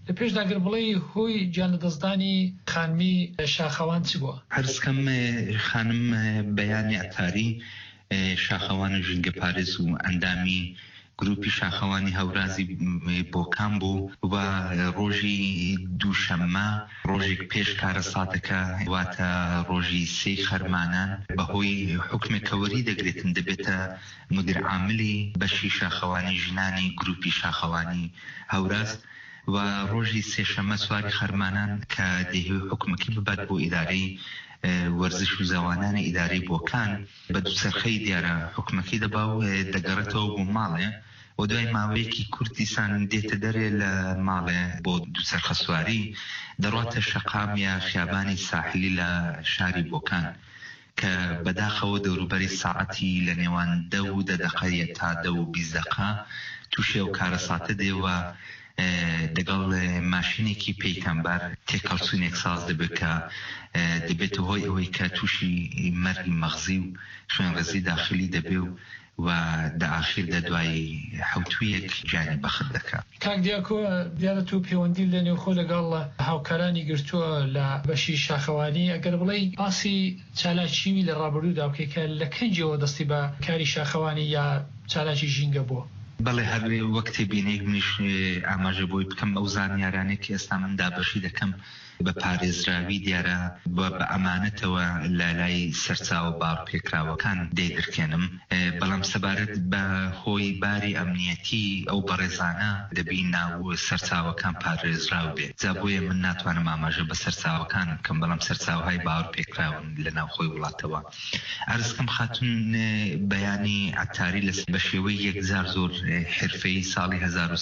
لە پێشداگەر بڵێ هۆی گیان لە دەستدانی خانمی شاخەوان چ بووە؟ هەرسکەم خانم بەیانی ئەتاری شاخەوان ژینگە پارێز و ئەندامی گروپی شاخەوانی هەورازی بۆکان بوو و ڕۆژی دووشەممە ڕۆژێک پێش کارە ساتەکە واتە ڕۆژی سێ خەرمانان بەهۆی حکمێکەوەری دەگرێتن دەبێتە مدیر عاملی بەشی شاخەوانی ژنانی گروپی شاخەوانی هەوراز و ڕۆژی سێشەممە سواری خەرمانان کە دەهێ حکومەکەی ببات بۆ ئیدارەی وەرزش و زەوانانی ئیدارەی بۆکان بە دووسەرخەی دیارە حکومەکەی دەبا و دەگەڕێتەوە بۆ ماڵێ و دوای ماوەیەکی کوردستان دێتە دەرێ لە ماڵێ بۆ دووسەرخە سواری دەڕاتە شەقام یا خیابانی ساحلی لە شاری بۆکان کە بەداخەوە دەوروبەری ساعەتی لە نێوان 10 دقەیە تا 20 دقە تووشێ و کارە ساتە دێوە دەگەڵ ماشینێکی پەیکەمبەر تێکەڵچوونێک ساز دەبێت کە دەبێتە هۆی ئەوەی کە تووشی مەرگی مەغزی و شوێن ڕێزی داخلی دەبێ و داخیر دەدوای حوتویەک جانی بەخت دەکات. کاک دیاکۆ دیارە تو پەیوەندی لە نێوخۆ لەگەڵ هاوکارانی گرتووە لە بەشی شاخەوانی ئەگەر بڵێ ئاسی چالاکیوی لە ڕابردوودا بکەیت لە کەنجەوە دەستی بە کاری شاخەوانی یا چالاکی ژینگە بووە؟ بەڵێ هەر وەکتی بینێک منیش ئاماژە بۆی بکەم ئەو زانیارانێکی ئێستا من دابەشی دەکەم بە پارێزراوی دیارە بە ئەمانەتەوە لە لای سەرچاوە باڕپێکراوەکان دەیدرکێنم بەڵام سەبارەت بە هۆی باری ئەمنیەتی ئەو بەڕێزانە دەبی ناو سەرچاوەکان پارێزراو بێت جا بۆیە من ناتوانم ئاماژە بە سەرچاوەکان بکەم بەڵام سەرچاوهای باڕپێکراون لە ناو خۆی وڵاتەوە. ئەرزکەم خاتون بەیانی ئەتاری بە شێوەی یەکجار زۆر حرفەی ساڵی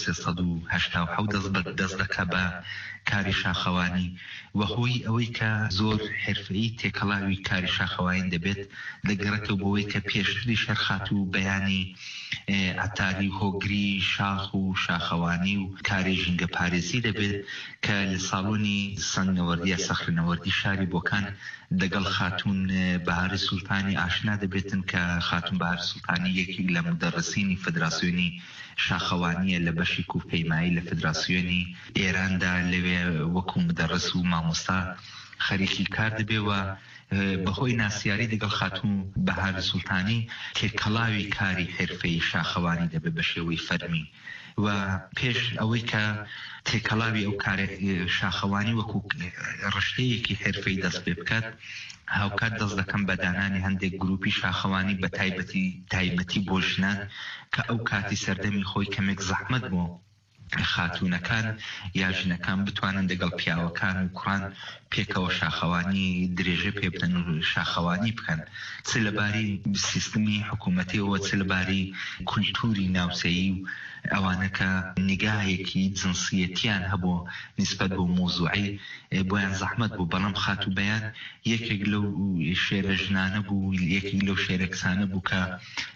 1387 دەست دەکا بە کاری شاخەوانی و هۆی ئەوەی کە زۆر حرفەی تێکەڵاوی کاری شاخەوانی دەبێت دەگەڕێتەوە بۆەوەی کە پێشتری شەرخات و بەیانی ئەتاری هۆگری شاخ و شاخەوانی و کاری ژینگە پارێزی دەبێت کە لە ساڵۆنی سنگنەوەردی یا سەخرنەوەردی شاری بۆکان دەگەڵ خاتون بەهاری سولتانی ئاشنا دەبێتن کە خاتون بەهاری سولتانی یەکی لە مدەڕسینی فدراسیۆنی شاخەوانیە لە بەشی کوپەیمایی لە فدراسیۆنی ئێراندا لەوێ وەکو مدەڕس و مامۆستا خەریکی کار دەبێەوە بەهۆی ناسیاری دەگەڵ خاتون بەهاری سولتانی تێکەڵاوی کاری حرفەی شاخەوانی دەبێت بە شێوەی فەرمی و پێش ئەوەی کە تێکەڵاوی ئەو کارێک شاخەوانی وەکو ڕشتەیەکی حرفەی دەست پێ بکات هاوکات دەست دەکەم بە دانانی هەندێک گروپی شاخەوانی بە تایبەتی بۆ ژنان کە ئەو کاتی سەردەمی خۆی کەمێک زەحمەت بوو خاتونەکان یا ژنەکان بتوانن دەگەڵ پیاوەکان و کوڕان پێکەوە شاخەوانی درێژە پێ بدەن و شاخەوانی بکەن چ لەباری سیستمی حکوومەتیەوە چ لەباری کولتوری ناوچەیی و ئەوانە کە نیگایەکی جنسیەتیان هەبوو نسبەت بۆ مۆزوعی بۆیان زەحمەت بوو بەڵام خاتو بەیان یەکێک لەو شێرە ژنانە بوو یەکێک لەو شێرە کسانە بوو کە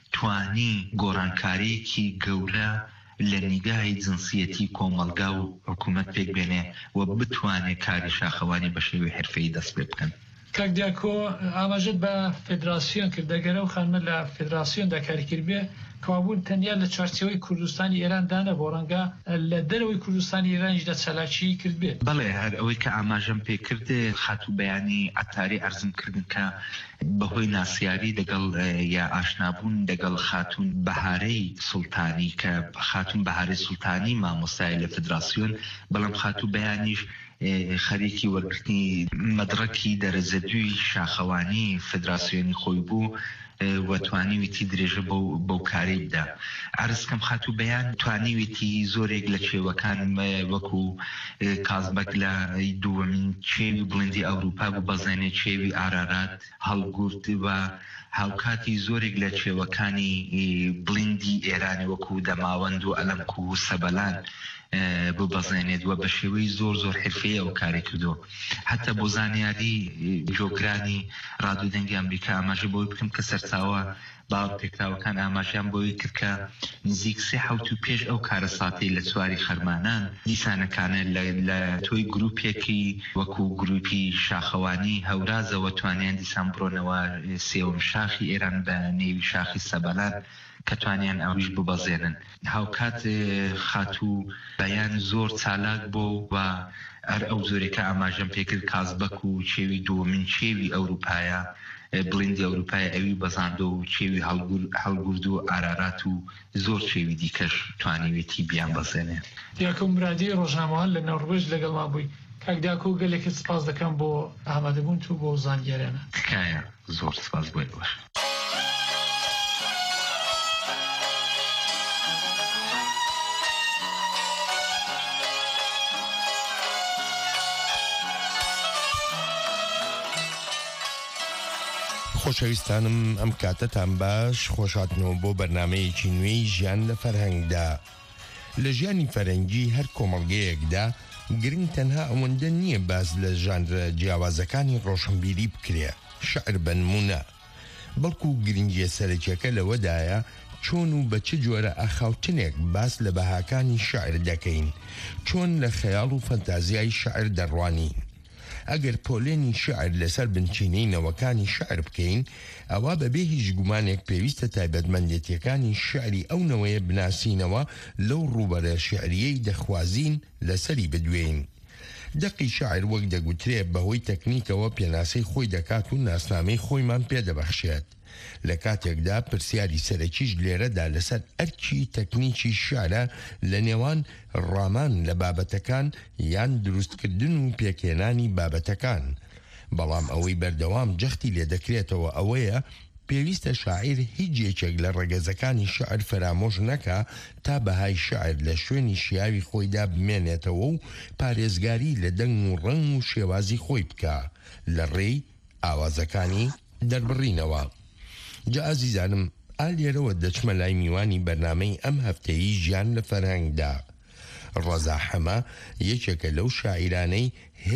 توانی گۆڕانکاریەکی گەورە لە نیگای جنسیەتی کۆمەلگا و حکوومەت پێک بێنێ و بتوانێت کاری شاخەوانی بە شێوەی حرفەی دەست پێ بکەن. کاک دیاکۆ ئاماژەت بە فدراسیۆن کرد دەگەرە و خانمە لە فدراسیۆندا کاری کرد بێ کەوابوون تەنیا لە چارچەوەی کوردستانی ئێراندا بۆ ڕەنگە لە دەرەوەی کوردستانی ئێرانیش دە چالاکی کرد بێت. بەڵێ هەر ئەوەی کە ئاماژەم پێ کرد خاتوو بەیانی ئەتاری ئەرزم کردن کە بەهۆی ناسیاری دەگەڵ یا ئاشنابوون دەگەڵ خاتون بەهارەی سولتانی کە خاتون بەهارەی سولتانی مامۆستای لە فدراسیۆن بەڵام خاتوو بەیانیش خەریکی وەرگرتنی مەدرەکی دەرەجە دووی شاخەوانی فدراسیۆنی خۆی بوو و توانیویتی درێژە بەو کاری بدا. عرزکەم خاتوو بەیان توانیویتی زۆرێک لە چێوەکان وەکو کازبەک لە دووەمین چێوی بڵندی ئەوروپا بوو بەزانێ چێوی ئارارات هەڵگورت و هاوکاتی زۆرێک لە چێوەکانی بڵندی ئێرانی وەکو دەماوەند و ئەلەمک و سەبەلان بۆ بەزانێت وە بە شێوەی زۆر حرفەیە ئەو کاری کردو حتا بۆ زانیاری جۆگرانی ڕادیۆدەنگی ئەمریکا ئاماژە بۆی بکەم کە سەرچاوە باڵ پێکراوەکان ئاماژیان بۆی کرد کە نزیک 3 پێش ئەو کارە ساتی لە چواری خەرمانان دیسانەکانە لە تۆی گروپێکی وەکو گروپی شاخەوانی هەورازەوە توانیان دیسان بڕۆنەوە سێوم شاخی ئێران بە نێوی شاخی سەبەلان کە توانیان ئەویش ببەزێنن. هاوکات خاتوو بەیان زۆر چالاک بۆ و هەر ئەو زۆرێکە ئاماژەم پێکرد کازبەک و چێوی دووەمین چێوی ئەوروپایە بڵیندی ئەوروپای ئەوی بەزاندۆ و چێوی هەڵگورد و ئارارات و زۆر چێوی دیکەش توانیوێتی بیان بەزێنێ. دیاکە مرادی ڕۆژنامەوان لە نەڕۆژ لەگەڵما بووی. کاک دیاکە و گەلێکی سپاس دەکەم بۆ ئامادەبوون تو بۆ زانیاریانە. تکایە زۆر سپاس بۆی باش. خۆشەویستانم ئەم کاتتان باش خۆشاتنەوە بۆ بەرنامەیەکی نوێی ژیان لە فەرهەنگدا. لە ژیانی فەرەنگی هەر کۆمەڵگەیەکدا گرنگ تەنها ئەوەندە نییە باز لە ژانرە جیاوازەکانی ڕۆشنبیری بکرێ شعر بە نمونە، بەڵکو گرنگیە سەرەکیەکە لەوەدایە چۆن و بە چ جۆرە ئاخاوتنێک باس لە بەهاکانی شعر دەکەین، چۆن لە خەیاڵ و فەنتازیای شعر دەڕوانین. ئەگەر پۆلێنی شعر لەسەر بنچینەی نەوەکانی شعر بکەین، ئەوە بەبێ هیچ گومانێک پێویستە تایبەتمەندێتیەکانی شعری ئەو نەوەیە بناسینەوە لەو ڕوبەرە شعریەی دەخوازین لەسەری بدوێین. دەقی شعر وەک دەگوترێ بەهۆی تەکنیکەوە پێناسەی خۆی دەکات و ناسنامەی خۆیمان پێدەبەخشێت. لە کاتێکدا پرسیاری سەرەکیش لێرەدا لەسەر ئەرکی تەکنیکی شعرە لە نێوان ڕامان لە بابەتەکان یان دروستکردن و پێکێنانی بابەتەکان. بەڵام ئەوەی بەردەوام جەختی لێ دەکرێتەوە ئەوەیە پێویستە شاعیر هیچ یەکێک لە ڕێگەزەکانی شعر فرامۆژ نەکا تا بەهای شعر لە شوێنی شیاوی خۆیدا بمێنێتەوە و پارێزگاری لە دەنگ و ڕنگ و شێوازی خۆی بکە لە ڕێی ئاوازەکانی دەربڕینەوە. جا ئازیزانم ئالێرەوە دەچمە لای میوانی بەرنامەی ئەم هەفتەیی ژیان لە فەرهەنگدا. ڕەزا حەمە یەکێکە لەو شاعیرانەی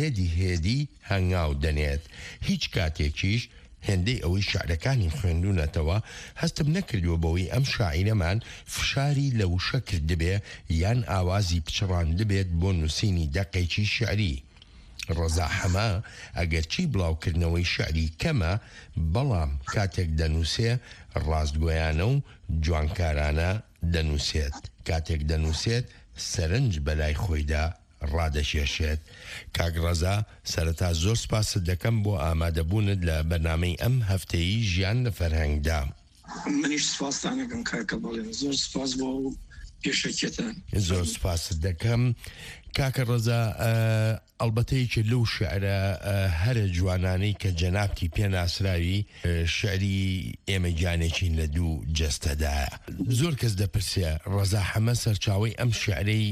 هێدی هەنگاو دەنێت. هیچ کاتێکیش هێندەی ئەوەی شعرەکانی خوێندونەتەوە هەستم نەکردووە بەوەی ئەم شاعیرەمان فشاری لە وشە کردبێ یان ئاوازی پچڕان دەبێت بۆ نووسینی دەقێکی شعری. ڕەزا حەمە ئەگەرچی بڵاوکردنەوەی شعری کەمە، بەڵام کاتێک دەنووسێ ڕاستگۆیانە و جوانکارانە دەنووسێت. کاتێک دەنووسێت سەرنج بەلای خۆیدا ڕادەشێشێت. کاک ڕەزا سەرەتا زۆر سپاست دەکەم بۆ ئامادەبوونت لە بەرنامەی ئەم هەفتەیی ژیان لە فەرهەنگدا. منیش سپاسدانەکەم کاکە بەڵێن زۆر سپاس بۆ پێشەکێتان. زۆر سپاست دەکەم. کاکە ڕەزا ئەڵبەتەیەکی لەو شعرە هەرە جوانانەی کە جەنابتی پێناسراوی شعری ئێمە گیانێکی لە دوو جەستەدایە. زۆر کەس دەپرسێ ڕەزا حەمە سەرچاوی ئەم شعرەی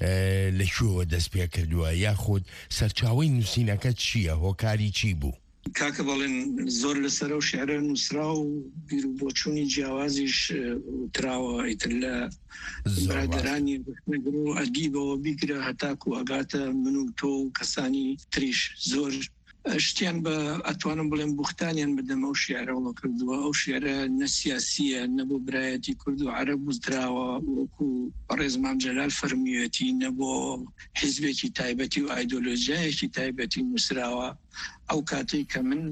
لەکوێوە دەست پێ کردووە یاخود سەرچاوی نووسینەکە چییە، هۆکاری چی بوو؟ کاکە بەڵێن زۆر لەسەر و شعرە نووسرا و بیر و بۆچوونی جیاوازیش تراوە ئیتر لە برادرانی بەخنەگر و ئەدیبەوە بیگرە هەتاکو ئەگاتە من و تۆ و کەسانی تریش زۆر شتیان بە ئەتوانم بڵێم بوختانیان بدەمە ئەو شعرەوە کردووە. ئەو شعرە نەسیاسیە نەبوو برایەتی کورد و عەرەب وزدراوە وەکو ڕێزمان جەلال فەرمیوێتی نەبوو حیزبێکی تایبەتی و ئایدۆلۆژیایەکی تایبەتی نووسراوە. ئەو کاتێک کە من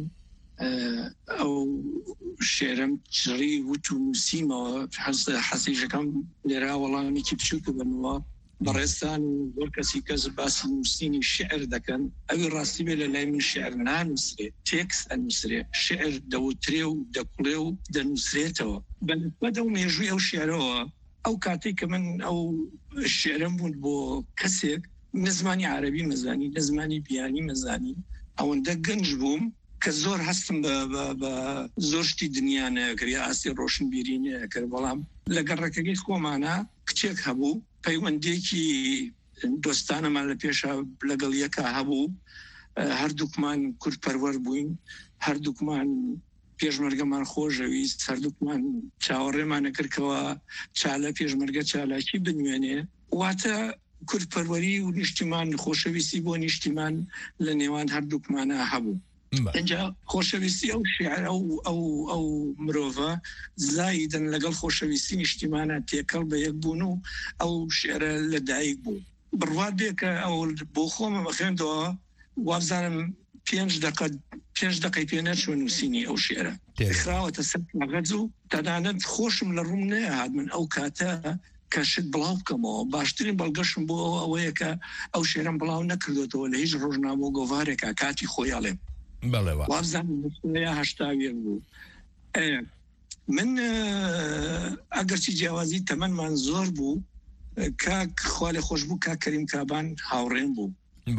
ئەو شێرم چڕی وت و نووسیمەوە حەسیژەکەم لێرا وەڵامێکی بچووکە بنەوە بەڕێستان و زۆر کەسی کەس باسی نووسینی شعر دەکەن. ئەوی ڕاستی بێ لە لای من شعر نانووسرێ، تێکست ئەنووسرێ، شعر دەوترێ و دەکوڵێ و دەنووسرێتەوە. بەنسبەت ئەو مێژووی ئەو شعرەوە ئەو کاتێک کە من ئەو شعرم بوون بۆ کەسێک نزمانی عەرەبی مەزانی نزمانی بیانی مەزانی ئەوەندە گەنج بووم کە زۆر هەستم بە زۆر شتی دنیا نەکرد ئاسی ڕۆشنبیری نەکرد. بەڵام لە گەڕەکەی خۆمانە کچێک هەبوو پەیوەندێکی دۆستانەمان لە پێشە لەگەڵ یەکە هەبوو، هەردووکمان کورتپەروەر بووین، هەردووکمان پێشمەرگەمان خۆشەویست، هەردووکمان چاوەڕێمان نەکردکەوە چالە پێشمەرگە چالاکی بنوێنێ. واتە کورتپەروەری و نیشتیمان خۆشەویستی بۆ نیشتیمان لە نێوان هەردووکمانە هەبوو. اینجا خۆشەویستی ئەو شعر ئەو مرۆڤە زایدن لەگەڵ خۆشەویستی نیشتیمانە تێکەڵ بە یەک بوون و ئەو شعرە لە دایک بوو. بڕوات بێ کە ئەو بۆ خۆمە بەخێندەوە وابزانم 5 دقەی پێ نەچوە نووسینی ئەو شعرە خراوەتە سەر کاغەز و تەنانەت خۆشم لە ڕوون نەهات من ئەو کاتە کەشت بڵاو بکەمەوە باشترین بەڵگەشم بۆ ئەوەیە کە ئەو شێرم بڵاو نەکردێتەوە لە هیچ ڕۆژنامە و گۆڤارێکە کاتی خۆیاڵێم وابزانیا هەشتاویەک بوو من ئەگەرچی جیاوازی تەمەنمان زۆر بوو کاک خوا لێ خۆش بوو کاک کەریم کابان هاوڕێم بوو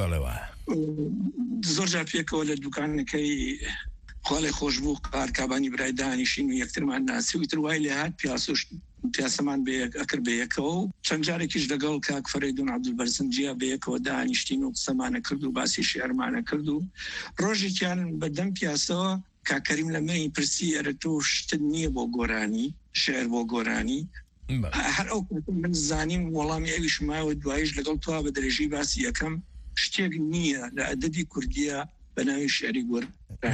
زۆر جار پێکەوە لە دوکانەکەی خوا لێ خۆش بوو کارکابانی برای دانیشین و یەکترمان ناسی و تر وای لێ هات پیاسەمان ئەکرد بەیەکەوە و چەند جارێکیش لەگەڵ کاک فەرەیدون عەبدولبەرزنجیا بەیەکەوە دانیشتین و قسەمانە کرد و باسی شێعرمانە کرد و ڕۆژێکیان بەدەم پیاسەوە کاکەریم لە مەی پرسی ئەرە تۆ شتت نییە بۆ گۆرانی شێعر بۆ گۆرانی هەر ئەو من زانیم وەڵامی ئەویش مایەوە دوایش لەگەڵ تۆ بە درێژی باسی یەکەم شتێک نییە لە ئەدەبی کوردیە بە ناوی شێعری گۆر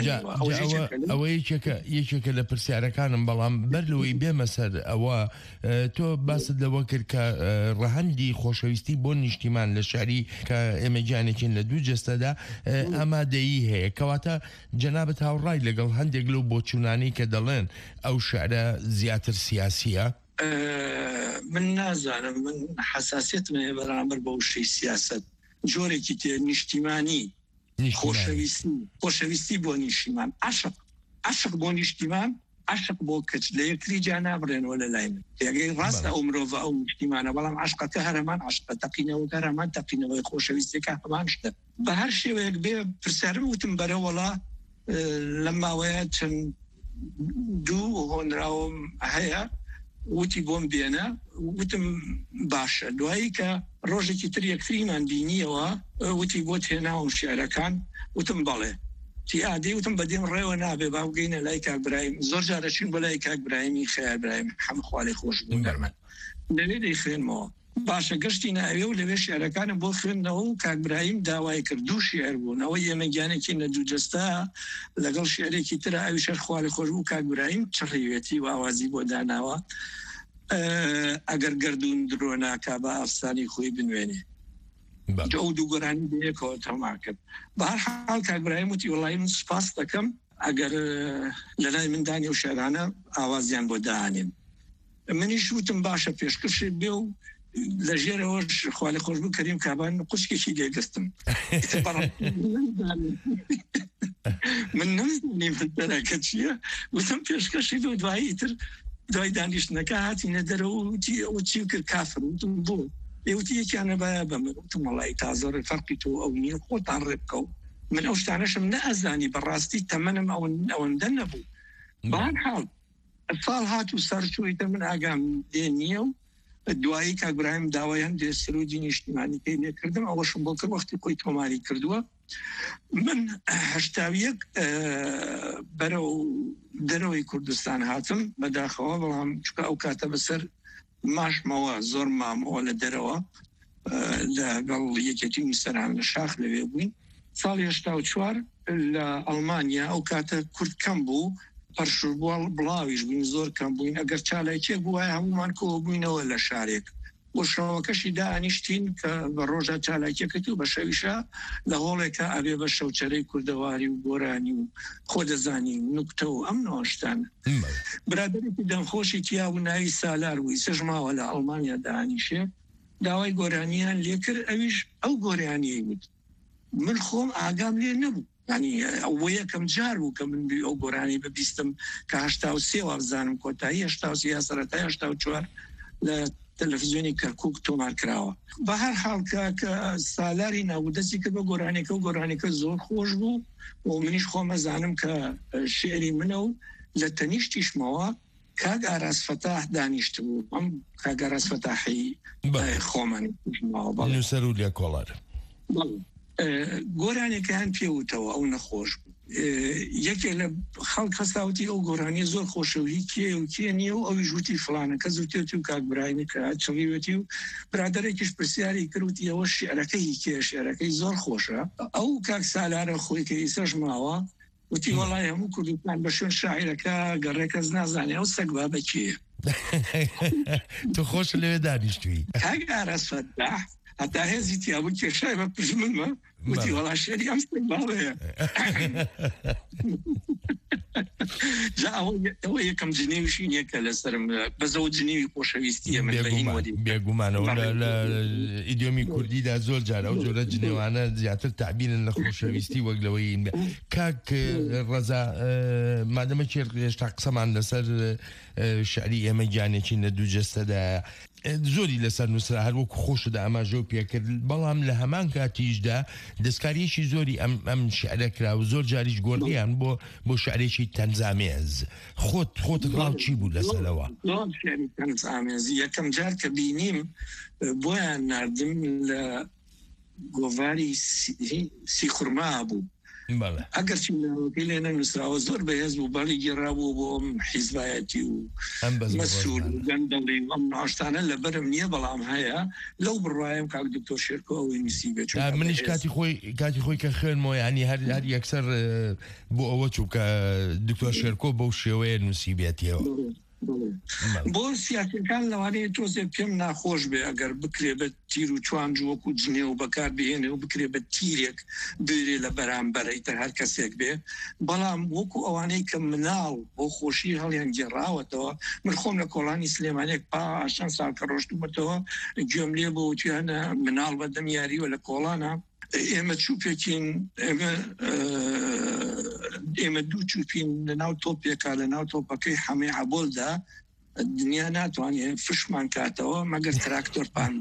ئەوە یەکێکە لە پرسیارەکانم بەڵام بەرلەوەی بێمە سەر ئەوە تۆ باست لەوە کرد کە ڕەهەندی خۆشەویستی بۆ نیشتیمان لە شاری کە ئێمە گیانێکین لە دوو جەستەدا ئامادەیی هەیە کەواتە جەنابەت هاوڕای لەگەڵ هەندێک لەو بۆچوونانی کە دەڵێن ئەو شعرە زیاتر سیاسیە من نازانم من حساسیتم هەیە بەرامبەر بە وشەی سیاست جۆرێکی تێ نیشتیمانی خۆشەویستی بۆ نیشتیمان عاشق بۆ نیشتیمان عاشق بۆ کەچ لە یەکتری جا نابڕێنەوە لە لای من یەگەی ڕاستە ئەو مرۆڤ ئەو نیشتیمانە بەڵام عاشقەکە هەرەمان عاشقە تەقینەوەکە هەرەمان تەقینەوەی خۆشەویستیەکە هەمان شتە بە هەر شێوەیەک بێ پرسیارم وتم بەرەوەڵا لەم ماوەیە چەند دوو هۆنراوم هەیە وتی بۆم بێنە وتم باشە دوایی کە ڕۆژێکی تر یەکتریمان بینیەوە وتی بۆ تێناوم شێعرەکان وتم بەڵێ تی ئادەی وتم بەدێم ڕێوە نابێ باوگەینە لای کاک برایم زۆر جارەچین بە لای کاک برایمی خەیار برایم هەمخواڵی خۆش بوون دەرمەن لەوێ دەیخوێنمەوە باشە گەشتی ناوێ و لەوێ شێعرەکانم بۆ خوێندنەوە و کاک برایم داوای کرد دوو شێعر بوون ئەوە ئێمەگیانێکی لە دوو جەستا لەگەڵ شێعرێکی ترە ئەوی شەر خواڵی خۆش بوو کاک برایم چڕیوێتی و ئاوازی بۆ داناوە ئەگەر گردون درۆ ناکا بە ئافسانی خۆی بنوێنێ ئەو دوو گۆرانی بەیەکەوە تەما کرد بە هەر حاڵ کاک برایم وتی وەڵای من سوپاس دەکەم ئەگەر لە لای مندانی و شێعرانە ئاوازیان بۆ داهانێن منیش وتم باشە پێشکەشێ بێ و لە ژێرەوەش خوالی خۆش بوو کەریم کابان قوچکێکی لێگەستم من نەمزانیم دەراکە چییە وتم پێشکەشی بێ و دوایی تر دوای دانیشتنەکە هاتینە دەرەوە ئەو چی کرد کافر وتم بۆ ئێوتی یەکیانە باە بە من وتم وەڵای تازە فەرقی تۆ ئەو نییە خۆتان ڕێبکە و من ئەو شتانەشم نەئەزانی بەڕاستی تەمەنم ئەوەندە نەبوو بەهەر حاڵ ساڵ هات و سەرچوویتە من ئاگام دێ نییە و دوایی کاک برایم داوای هەندێک سەرۆجی نیشتیمانیکەی لێکردم ئەوەشم بۆ کرد وەختی خۆی تۆماری کردووە من هەشتاویەک بەرەو دەرەوەی کوردستان هاتم بەداخەوە بەڵام چکە ئەو کاتە بەسەر ماشمەوە زۆر مامەوە لە دەرەوە لەگەڵ یەکێتی میسەران لە شاخ لەوێ بووین ساڵی 84 لە ئەڵمانیا ئەو کاتە کورد کەم بوو پەرشوربووە بڵاویش بووین زۆر کەم بووین ئەگەر چالایکێک بووە هەمومان کۆ بووینەوە لە شارێک بۆ شەوەکەشی دانیشتین کە بە ڕۆژە چالاکیەکەت و بە شەویشە لە هۆڵێکە ئەبێ بە شەوچەرەی کوردەواری و گۆرانی و خۆ دەزانی نوکتە و ئەم نەوەشتان برادێکی دەمخۆشی تیا و ناوی سالار بووی سەژماوە لە ئەڵمانیا دانیشێ داوای گۆرانیان لێکرد ئەویش ئەو گۆرانیی بود من خۆم ئاگام لێ نەبوو ینی ئەوە یەکەم جار بوو کە من ئەو گۆرانی ببیستم کە 83 وابزانم کۆتایی 83 یا سەرەتای 84 لە تەلەڤیزیۆنی کەرکووک تۆمار کراوە بە هەر حاڵکە کە سالاری ناودەستی کرد بە گۆرانێکە و گۆرانێکە زۆر خۆش بوو و منیش خۆمەزانم کە شێعری منە و لە تەنیشتیشمەوە کاک ئاراس فەتاح دانیشت بوو ئەم کاک ئاراس فەتاحی خۆمانی نووسەر و لێکۆڵەر گۆرانێکیان پێوتەوە ئەو نەخۆش بوو یەکێک لە خەڵک هەستاوتی ئەو گۆرانی زۆر خۆشەوی کێ و کێ نییە و ئەوی ژووتی فلانە کە زووتێتی و کاک برایمی کە چڵیوەتی و برادێکیش پرسیاری کردوتی ئەوە شێعرەکەی کێ شێعرەکەی زۆر خۆشە ئەو کاک سالارە خۆی کە ئیسەش ماوە وتی وەڵای هەموو کوردستان بە شوێن شاعیرەکە گەڕێکەس نازانێ ئەو سەگ با بەکێ تو خۆش لەوێ دانیشتوی کاک ئاراس فەتاح هەتا هێزی تیابوو کێشای بە پژمنمە وتی وڵا شێری ئەم باڵەیە ئەوە یەکەم جنێویشی نییە کە لەسرم بەزەوە جنێوی خۆشەویستیە من بێگومانەوە لە ئیدیۆمی کوردیدا زۆر جار ئەو جۆرە جنێوانە زیاتر تعبیرن لە خۆشەویستی وەک لەوەی کاک ڕەزا مادەمە هێشتا قسەمان لەسەر شعری ئێمە گیانێکی لە دوو جەستەدا زۆری لەسەر نووسرا هەر وەکو خۆشدا ئاماژە پێکرد بەڵام لە هەمان کاتیشدا دەستکاریەکی زۆری ئەم شعرە کرا و زۆر جاریش گۆڕیان بۆ شعرێکی تەنزامێز خۆت ڕاو چی بوو لەسەرەوە تەنزامێزی یەکەم جار کە بینیم بۆیان نردم لە گۆڤاری سیخورما بوو ئەگەر چی لێنە نووسراوە زۆر بەهێز بوو بەڵی گێڕابوو بۆ حیزبایەتی و مەسئول و گەندەڵی ئەم ناشتانە لەبەرم نییە بەڵام هەیە لەو بڕوایم کاک دکتۆر شێرکۆ ئەوەی نووسی بێت منیش کاتی خۆی کە خوێنمەوە ینی هەر یەکسەر بۆ ئەوە چوو کە دکتۆر شێرکۆ بەو شێوەیە نووسی بێتیەوە بۆ سیاسەکان لەوانەیە تۆزێ پێم ناخۆش بێ ئەگەر بکرێ بە تیر و چوانج وەکو جنێ و بەکار بهێنێ و بکرێ بە تیرێک بێرێ لە بەرامبەرەیتر هەر کەسێک بێ بەڵام وەکو ئەوانەی کە مناڵ بۆ خۆشی هەڵیان گێڕاوەتەوە من خۆم لە کۆڵانی سلێمانێک پاشان ساڵ کە ڕۆشتومەتەوە گوێم لێ بۆ وتیانە مناڵ بەدەم یاریوە لە کۆڵانە ئێمە چوپێکین ئێمە دوو چوپین لە ناو تۆپێکا لە ناو تۆپەکەی حەمێ عەبۆلدا دنیا ناتوانێت فشمان کاتەوە مەگەر تراکتۆر پان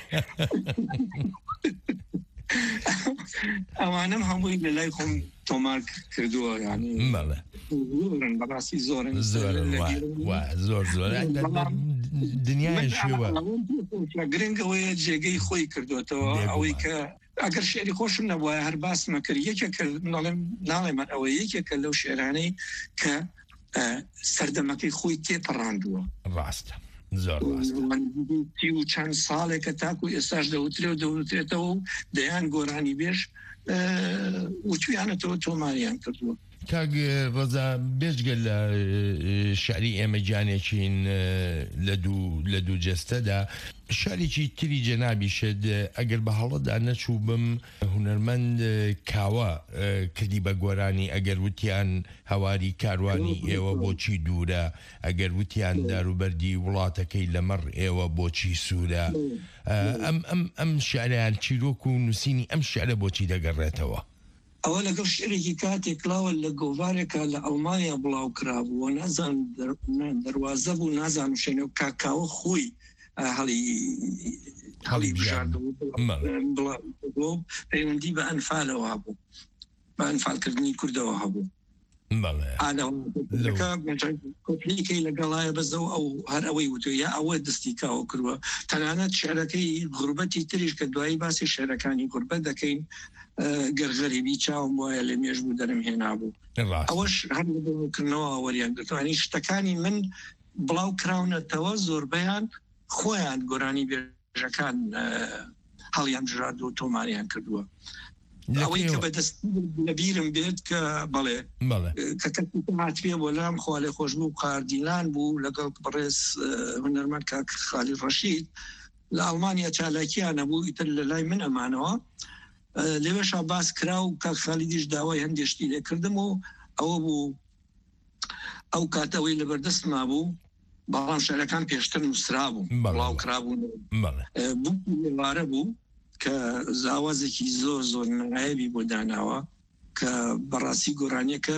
ئەوانم هەمووی لە لای خۆم تۆمار کردووە ینی زۆرن بەڕاستی زۆرن زۆر دنیای شێوە گرنگەوەیە جێگەی خۆی کردوێتەوە ئەوەی کە ئەگەر شێری خۆشم نەبووە هەر باسمە کرد یەکێکە ناڵێمان ئەوە یەکێکە لەو شێرانەی کە سەردەمەکەی خۆی تێپەڕاندووە ڕاستە زۆر تی و چەند ساڵێکە تاکو ئێستاش دەوترێ و دەوترێتەوە و دەیان گۆرانی بێش وتویانەتەوە تۆماریان کردووە کاک ڕەزا بێژگە لە شعری ئێمە گیانێکین لە دوو جەستەدا شارێکی تری جەنابیشت ئەگەر بە هەڵەدا نەچوو بم هونەرمەند کاوە کردی بە گۆرانی ئەگەر وتیان هەواری کاروانی ئێوە بۆچی دوورە ئەگەر وتیان داروبەردی وڵاتەکەی لەمەڕ ئێوە بۆچی سوورە ئەم شعریان چیرۆک و نووسینی ئەم شعرە بۆچی دەگەڕێتەوە ئەوە لەگەڵ شعرێکی کاتێک کلاوە لە گۆڤارێکە لە ئەڵمانیا بڵاو کرابووە نازان دەواازە بوو نازانم شوێنە و کاکاوە خۆی هەڵی بژاردەوە پەیوەندی بە ئەنفالەوە بوو بە ئەنفالکردنی کوردەوە هەبوو کۆپلیکەی لەگەڵایە بەزەوە ئەو هەر ئەوەی وتو یا ئەوە دەستی کاوە کردووە تەنانەت شعرەکەی غوربەتی تریش کە دوایی باسی شعرەکانی غوربەت دەکەین گەرغەریبی چاوم وایە لە مێژ بوو دەرم هێنا بوو ئەوەش هەر لەکردنەوە وەریان گرتوانی شتەکانی من بڵاو کراونەتەوە زۆربەیان خۆیان گۆرانی بێژەکان هەڵیان ژراد و تۆماریان کردووە ئەوەی کە بەدەست لەبیرم بێت کە بەڵێ کەکەماتوێ بۆ لام خوالێ خۆش بوو قاردینان بوو لەگەڵ بەڕێز هونەرمەند کاک خالی ڕەشید لە ئەڵمانیا چالاکیانە بوو ئیتر لە لای من ئەمانەوە لێوێشا باس کرا و کاک خالیدیش داوای هەندێشتی لێکردم و ئەوە بوو ئەو کاتەوەی لەبەردەستما بوو بەڵام شعرەکان پێشتر نووسرا بوو بڵاو کرابوون بوووارە بوو کە زاوازێکی زۆر زۆر نایبی بۆ داناوە کە بەڕاستی گۆرانیەکە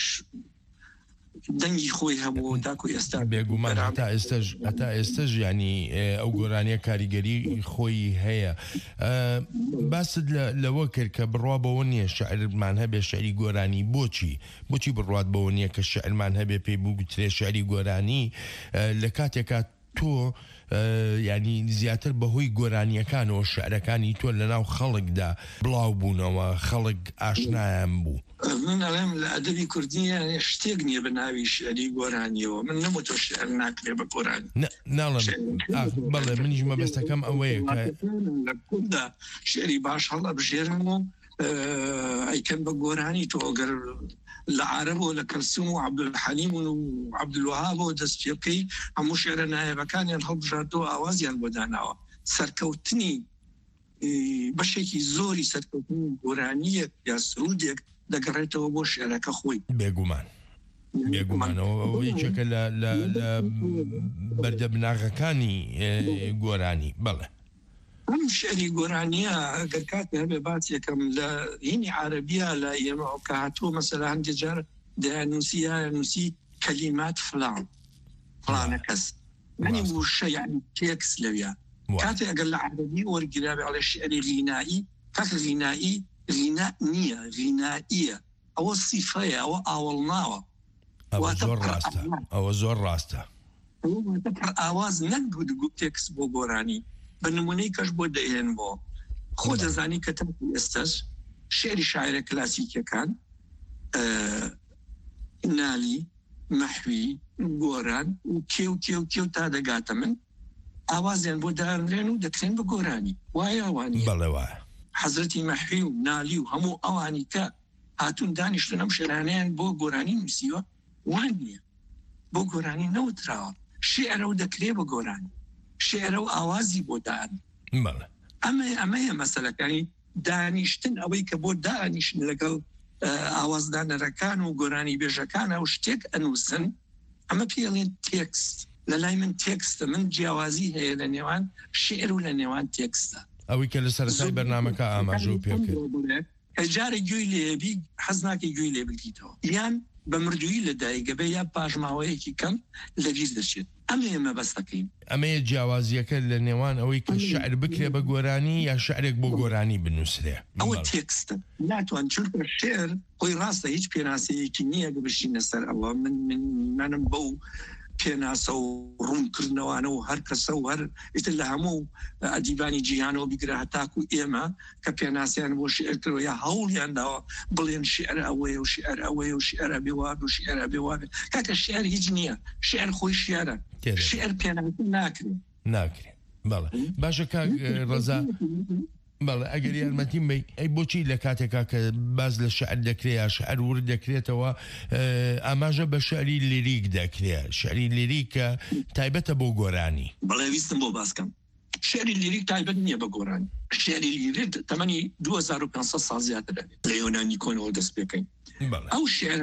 دەنگی خۆی هەبوو تاکو ئێستا بێگومان هەتا ئێستاژ ینی ئەو گۆرانیە کاریگەری خۆی هەیە باست لەوە کرد کە بڕوا بەوە نییە شعرمان هەبێ شعری گۆرانی بۆچی بڕات بەوە نییە کە شعرمان هەبێ پێی بگوترێ شعری گۆرانی لە کاتێکا تۆ ینی زیاتر بەهۆی گۆرانیەکانەوە شعرەکانی تۆ لەناو خەڵکدا بڵاو بوونەوە خەڵک ئاشنایان بوو من ئەڵێم لە ئەدەبی کوردیە شتێک نییە بە ناوی شعری گۆرانیەوە من نەموتۆ شعر ناکرێ بە گۆرانی ناڵم بەڵێ منیش مەبەستەکەم ئەوەیە لە کووردا شعری باش هەڵە بژێرم و ئەیکەن بە گۆرانی تۆ ئەگەر لە عربەوە لە کەلسوم و عەبدولحەلیم و عەبدولوەهابەوە دەست پێ بکەی هەموو شێرە نایەبەکانیان هەڵبژاردەوە ئاوازیان بۆ داناوە سەرکەوتنی بەشێکی زۆری سەرکەوتنی گۆرانیەک یا سرودێک دەگەڕێتەوە بۆ شێعرەکە خۆی بێگومانەوە یەکێکە لە بەردەبناغەکانی گۆرانی بەڵێ ئەم شعری گۆرانیە ئەگەر کاتێ هەبێ باس یەکەم لە هینی عەرەبیە لە ئێمە کە هاتووە مەسەلا هەندێک جار دەنووسی کەلیمات فلانە کەس يعني وشە یعنی تێکس لەویە کاتێ ئەگەر لە عەرەبی وەرگراوێ ئەڵێ شعری غینایی کاکە غینایی غینا نییە غینائیە ئەوە سیفەیە ئەوە ئاوەڵناوە ئەوە زۆر ڕاستە ئاواز نەک تێکس بۆ گۆرانی بە نمونەی کەش بۆ دەهێن بۆ خۆ دەزانی کە تەم ئێستش شعری شاعرە کلاسیکەکان نالی مەحوی گۆران و کێو تا دەگاتە من ئاوازیان بۆ دارنرێن و دەکرێن بە گۆرانی وایە ئەوانی بەڵێ وایە حەزرەتی مەحوی و نالی و هەموو ئەوانی کە هاتوون دانیشتن ئەم شێرانەیان بۆ گۆرانی نووسیوە وان نییە بۆ گۆرانی نەوتراوە شێعرە و دەکرێ بە گۆرانی شێعرە و ئاوازی بۆ دان ئەمەیە مەسەلەکانی دانیشتن ئەوەی کە بۆ دانیشتن لەگەڵ ئاوازدانەرەکان و گۆرانی بێژەکانە و شتێک ئەنووسن ئەمە پێڵێن تێکست لە لای من تێکستە من جیاوازی هەیە لە نێوان شێعر و لە نێوان تێکستە ئەوەی کە لە سەرەتای بەرنامەکە ئاماژە و پێکرد جارە گوێی لێبی حەز ناکەی گوێی لێ بگیتەوە یان بە مردووی لە دایکەبێ یا پاژماوەیەکی کەم لە ویز دەچێت ئەمە بەستەکەین ئەمەیە جیاوازیەکە لە نێوان ئەوەی کە شعر بکرێ بە گۆرانی یا شعرێک بۆ گۆرانی بنووسرێ ئەوە تێکستە ناتوان چونکە شێعر خۆی ڕاستە هیچ پێناسەیەکی نییە بشینە سەر ئەوە منم بەو پێناسە و ڕوونکردنەوانە و هەر کەسە و هەر ئیتر لە هەموو ئەدیبانی جیهانەوە بیگرە هەتاکو ئێمە کە پێناسیان بۆ شێعرکردەوە یا هەوڵیان داوە بڵێن شێعر ئەوەیە و شێعر ئەوەیە و شێعرە بێواب و شێعرە بێواب کاکە شێعر هیچ نییە شێعر خۆی شێعرە شێعر پێناسی ناکرێت بەڵێ باشە کاک ڕەزا بەڵێ ئەگەر یارمەتیم بی ئەی بۆچی لە کاتێکا کە باز لە شعر دەکرێت یا شعر ورد دەکرێتەوە ئاماژە بە شعری لیریک دەکرێت شعری لیریکە تایبەتە بۆ گۆرانی بەڵێ ویستم بۆ باسکەم شعری لیریک تایبەت نییە بە گۆرانی شعری لیریک تەمەنی 2500 ساڵ زیاتر لە یۆنانی کۆنەوە دەست پێکەین ئەو شعر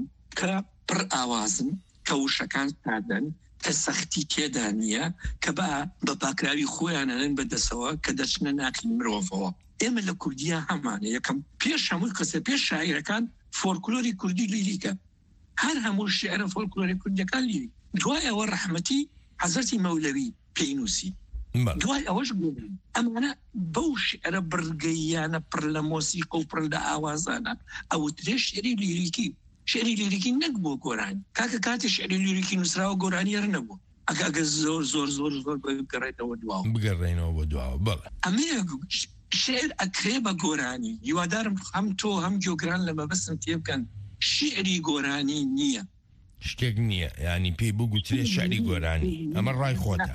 کە پڕ ئاوازن کە وشەکان سادەن کە سەختی تێدا نییە کە بە پاکراوی خۆیانەن بەدەسەوە کە دەچنە ناکلی مرۆڤەوە ئێمە لە کوردیا هەمانە یەکەم پێش هەموو کەسە پێش شاعیرەکان فۆلکلۆری کوردی لیریکە هەر هەموو شعرە فۆلکلۆری کوردیەکان لیریک دوای ئەوە ڕەحمەتی حەزرەتی مەولەوی پێینوسی دوای ئەوەش ئەمانە بەو شعرە بڕگەیانە پڕ لە مۆسیقە و پڕ لە ئاوازانە ئەو ترێ شعری لیریکی شعری لیریکی نەک بۆ گۆرانی کاکە کاتی شعری لیریکی نووسراوە گۆرانی هەر نەبوو ئەگە زۆر بگەڕێتەوە دواوە بگەڕێنەوە بۆ دواوە بەڵێ ئەمەیە شعر ئەکرێ بە گۆرانی هیوادارم هەم تۆ هەم گۆگران لە مەبەستم تێ بکەن شعری گۆرانی نییە شتێک نییە ینی پێی بگوترێ شعری گۆرانی ئەمە ڕای خۆتە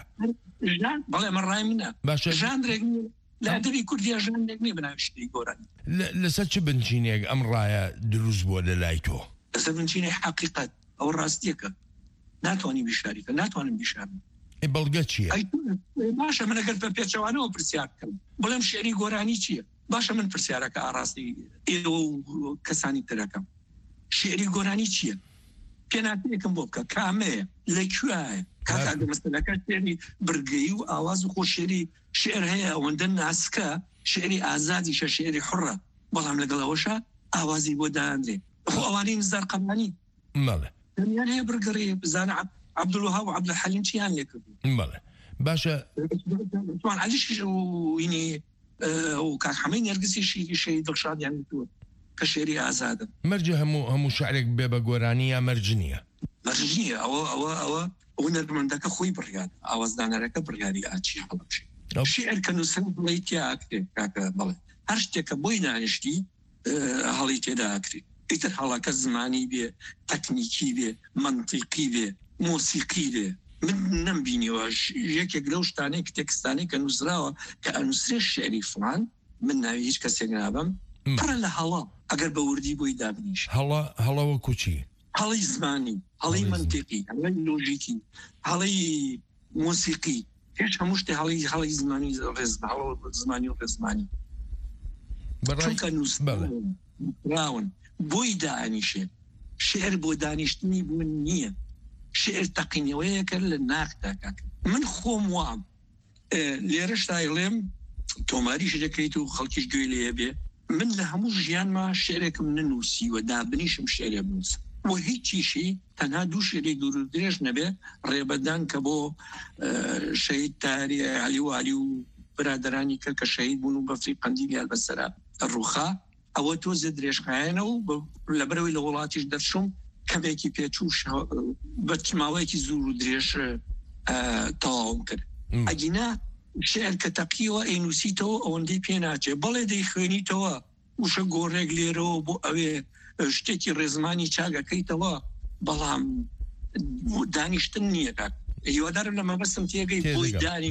بەڵێ ئەمە ڕای منە ژانرێک لە ئەدەبی کوردیا ژانرێک نییە بەناوی شعری گۆرانی لەسەر چ بنچینێک ئەم ڕایە دروست بووە لە لای تۆ لەسەر بنچینی حقیقەت ئەو ڕاستیەکە ناتوانانی بیشاریکە ناتوانم بیشارم بەڵگە چییە باشە من ئەگەر بە پێچەوانەوە پرسیار بکەم بڵێم شعری گۆرانی چییە باشە من پرسیارەکە ئاڕاستی ئێوە و کەسانی ترەکەم شعری گۆرانی چییە پێناتێکم بۆ بکە کامەیە لەکوایە کاکە مەسەلەکە شعری بڕگەیی و ئاواز و خۆشێری شعر هەیە ئەوەندە ناسکە شعری ئازادیشە شعری حڕە بەڵام لەگەڵەوەشە ئاوازی بۆ دانرێ ئەوانەی نزار قەمانی مەڵێ دەمیان هەیە بڕگەڕێ بزانە عەبدولوهاب و عەبدولحەلیم چیان لێ کردو مەڵێ باشە توان عەلیش وینی و کاک حەمەی نێرگسیشی شەهید دڵشادیان وتووە کە شعری ئازادن مەرجە هەموو شعرێک بێ بە گۆرانی یا مەرج نییە مەرج نییە ئەوە نەرمەندەکە خۆی بڕیان ئاوازدانەرەکە بڕیاری ئاچی هەڵەبشی شعر کە نووسن بڵێ تیا ئاکرێ کاکە بڵێ هەر شتێکە بۆی دانیشتی هەڵی تێدا ئاکرێ ئیتر هەڵەکە زمانی بێ تەکنیکی بێ منطیقی بێ مۆسیقی بێ من نەمبینیوە یەکێک لەو شتانەی کە تێکستانەی کە نووسراوە کە ئەنووسرێ شعری فڵان من ناوی هیچ کەسێک نابم پڕە لە هەڵە ئەگەر بە وردی بۆی دابنیش هەڵەوە کوچی هەڵی زمانی هەڵی منطیقی هەڵی لۆژیکی هەڵی مۆسیقی هیچ هەموو شتێ هەڵی زمانی ڕێز زمانی و ڕێزمانی چونکە نووسراون بۆی دانیشێ شعر بۆ دانیشتنی بوون نییە شعر تەقینەوەیەکە لە ناخدا کاکە من خۆم وام لێرە شایڵێم تۆماریش دەکەیت و خەڵکیش گوێ لێ بێ من لە هەموو ژیانما شعرێکم ننووسی و دابنیشم شعرێ بنووسم و هیچیشی تەنها دوو شعرێ دوور و درێژ نەبێ ڕێبەدان کە بۆ شەهید تاری عەلی و عەلی و برادرانی کە شەهید بوون و بەفری قەندی بیار بەسەرا ڕووخا ئەوە تۆزە درێژخایەنەوە و لەبەرەوەی لە وڵاتیش دەرچوم کەمێکی پێچوو بە ماوەیەکی زوور و درێژ تەواوم کرد ئەگینا شعر کە تەقیەوە ئەینووسیتەوە ئەوەندەی پێ ناچێ بەڵێ دەی خوێنیتەوە وشە گۆڕێک لێرەوە بۆ ئەوێ شتێکی ڕێزمانی چاگەکەیتەوە بەڵام دانیشتن نییە کات هیوادارم لە مەبەستم تێگەی بۆی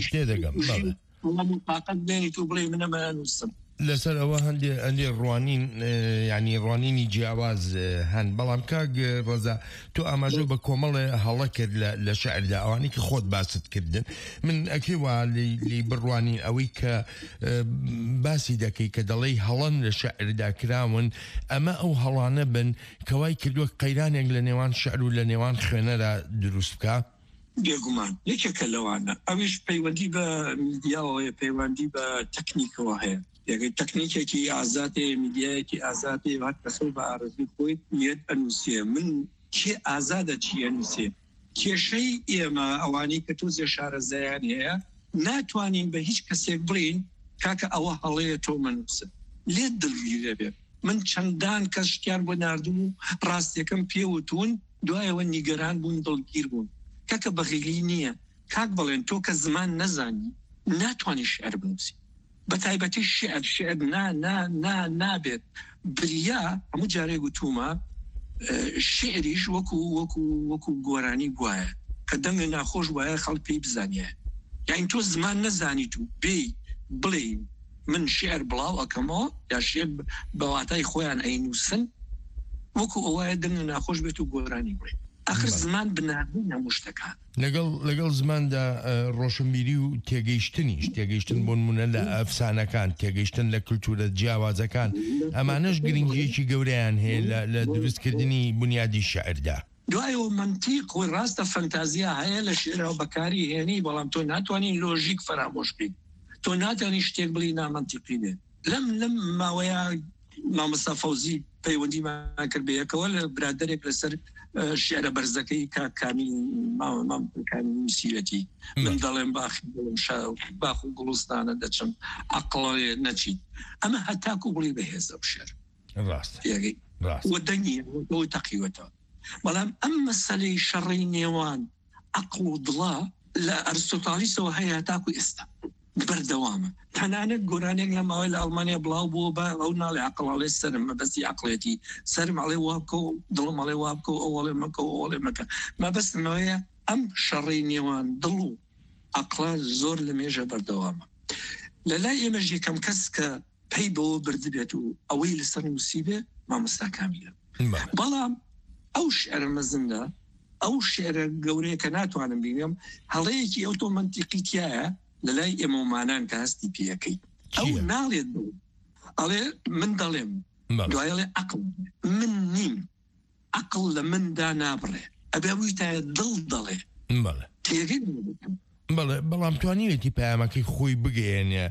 دانیشتن تاقەت بێنیت و بڵێ منەمە نووسم لەسەر ئەوە هەندێ ڕوانین ینی ڕوانینی جیاواز هەن بەڵام کاک ڕەزا تۆ ئاماژە بە کۆمەڵێ هەڵە کرد لە شعردا ئەوانی کە خۆت باست کردن من ئەکەی وا لی بڕوانی ئەوەی کە باسی دەکەی کە دەڵێی هەڵەن لە شعردا کراون ئەمە ئەو هەڵانە بن کەوای کردووە قەیرانێک لە نێوان شعر و لە نێوان خوێنەرا دروست بکە بێگومان یەکێکە لەوانە ئەویش پەیوەندی بە میدیاوەیە پەیوەندی بە تەکنیکەوە هەیە یەکەی تەکنیکێکی ئازادێ میدیایەکی ئازادێ هات کەسە بە ئارزوی خۆی نیەت ئەنووسێ من کێ ئازادە چیە نووسێ کێشەی ئێمە ئەوانەی کە تۆزێ شارەزایان هەیە ناتوانین بە هیچ کەسێک بڵین کاکە ئەوە هەڵەیە تۆ منووسە لێت دڵگیرە بێ من چەندان کەس شتیان بۆ ناردوم و ڕاستیەکەم پێوتون دوایەوە نیگەران بوون دڵگیر بوون کاکە بەغیلی نییە کاک بڵێن تۆ کە زمان نەزانی ناتوانانی شعر بنووسی بەتایبەتی شعر نابێت بریا هەموو جارێک وتومە شعریش وەکو گۆرانی گوایە کە دەنگە ناخۆش وایە خەڵک پێی بزانیە یعنی تۆ زمان نەزانیت و بێ بڵێ من شعر بڵاو ئەکەمەوە یا شعر بەواتای خۆیان ئەینووسن وەکو ئەوایە دەنگە ناخۆش بێت و گۆرانی بڵێ آخر زمان بناردن هەمووشتەکان لەگەڵ زماندا ڕۆشنبیری و تێگەیشتنیش تێگەیشتن بۆ نمونە لە ئەفسانەکان تێگەیشتن لە کولتورە جیاوازەکان ئەمانەش گرنگیەکی گەورەیان هەیە لە دروستکردنی بنیادی شعردا دوایەوە منتیق و ڕاستە فەنتازیا هەیە لە شعرەوە بەکاری هێنی بەڵام تۆ ناتوانین لۆژیک فرامۆش بکەیت تۆ ناتوانین شتێک بڵی نامەنتیقی بێت لەم ماوەیە مامۆستا فەوزی پەیوەندیمان کرد بەیەکەوە لە برادەرێک لەسەر شعرە بەرزەکەی کامی نووسیرەتی من دەڵێم باخ و گوڵستانە دەچم عەقڵێ نەچیت ئەمە هەتاکو بڵی بەهێزە و شعر وە دەنگی بۆی تەقیوەتەوە بەڵام ئەم مەسەلەی شەڕی نێوان عەقڵ و دڵە لە ئەرستۆتالیسەوە هەیە هەتاکو ئێستا بەردەوامە تەنانەت گۆرانێک لە ماوەی لە ئەڵمانیا بڵاو بووە بە ئەو ناڵێ عەقڵاڵێ سەرم مەبەستی عەقڵێتی سەرم ئەڵێ وابکە و دڵم ئەڵێ وابکە و ئەوڵێ مەکە و ئەوڵێ مەکە مەبەستمەوەیە ئەم شەڕی نێوان دڵ و عەقڵە زۆر لە مێژە بەردەوامە لە لای ئێمەش یەکەم کەس کە پێی بەوە بردبێت و ئەوەی لەسەر نووسی بێ مامۆستا کامیلە بەڵام ئەو شعرە مەزندا ئەو شعرە گەورەیە کە ناتوانم بینم هەڵەیەکی ئەو تۆ منتیقی تایە لەلای ئێمەمانان کە هەستی پێەکەیت ئەو ناڵێت ئەڵێ من دەڵێم دوایڵێ عەقڵ من نیم عەقڵ لە مندا نابڕێ ئەبێ ویتایە دڵ دەڵێ تێگەی بەڵێ بەڵام توانیوێتی پەیامەکەی خۆی بگەێنێ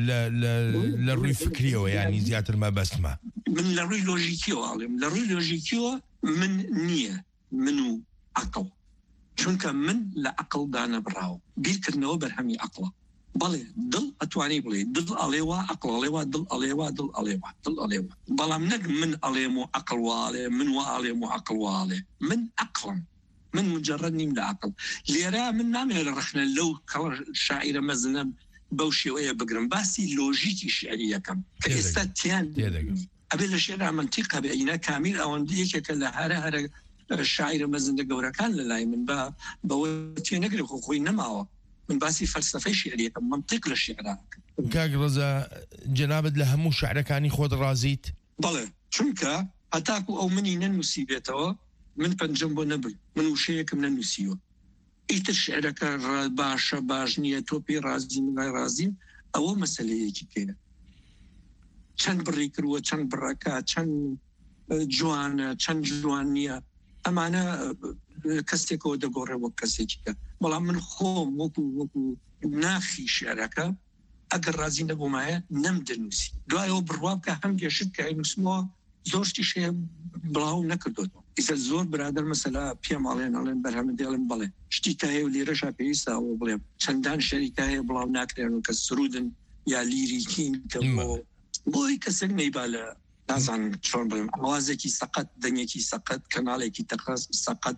لە ڕووی فکریەوە ینی زیاتر مەبەستمە من لە ڕووی لۆژیکیەوە ئاڵێم لە ڕووی لۆژیکیەوە من نییە من و عەقڵ چونکە من لە عەقڵدا نەبڕاوە بیرکردنەوە بەرهەمی عەقڵە بەڵێ دڵ ئەتوانی بڵێ دڵ ئەڵێوە عەقڵ ئەڵێوە دڵ ئەڵێوە دڵ ئەڵێوە دڵ ئەڵێوە بەڵام نەک من ئەڵێم و عەقڵ واڵێ من و ئاڵێم و عەقڵ واڵێ من عەقڵم من مجرد نیم لە عەقڵ لێرە من نامێت ڕخنە لەو شاعیرە مەزنە بەو شێوەیە بگرم باسی لۆژیکی شعری یەکەم کە ئێستا تیان ئەبێ لە شێرا منتیقە بێ ئینا کامیل ئەوەندە یەکێکە لە هەرە شاعیرە مەزندە گەورەکان لە لای من بەوە تێ نەگرێت خۆی نەماوە من باسی فەلسفەی شعریەکەم منتیق لە شێعرا کاک ڕەزا جەنابەت لە هەموو شعرەکانی خۆت ڕازیت بەڵێ چونکە هەتاکو ئەو منی نەنووسی بێتەوە من پەنجەم بۆ نەبووی من وشەیەکم نەنووسیوە ئیتر شعرەکە باشە باش نییە تۆ پێی ڕازی منای ڕازیم ئەوە مەسلەیەکی تێنە چەند بڕی کردووە چەند بڕەکە چەند جوانە چەند جوان نییە ئەمانە کەسێکەوە دەگۆڕێ وەک کەسێکیکە بەڵام من خۆم وەکو ناخی شعرەکە ئەگەر ڕازی نەبوومایە نەمدەنووسی دوایەوە بڕوا بکە هەم گەشت کە ئەینووسمەوە زۆرشتی شێ بڵاو نەکردوەوە ئیسە زۆر برادر مەسەلا پێم ئاڵێن بەرهەمە دێڵم بڵێ شتی تا هەیە و لێرەشا پێویستاەوە بڵێم چەندان شەری تا هەیە بڵاو ناکرێن و کە سرودن یا لیریکین کە بۆی کەسێک نەیبا لە نازان چۆن بڵێم ئاوازێکی سەقەت دەنگێکی سەقەت کەناڵێکی تەقەس سەقەت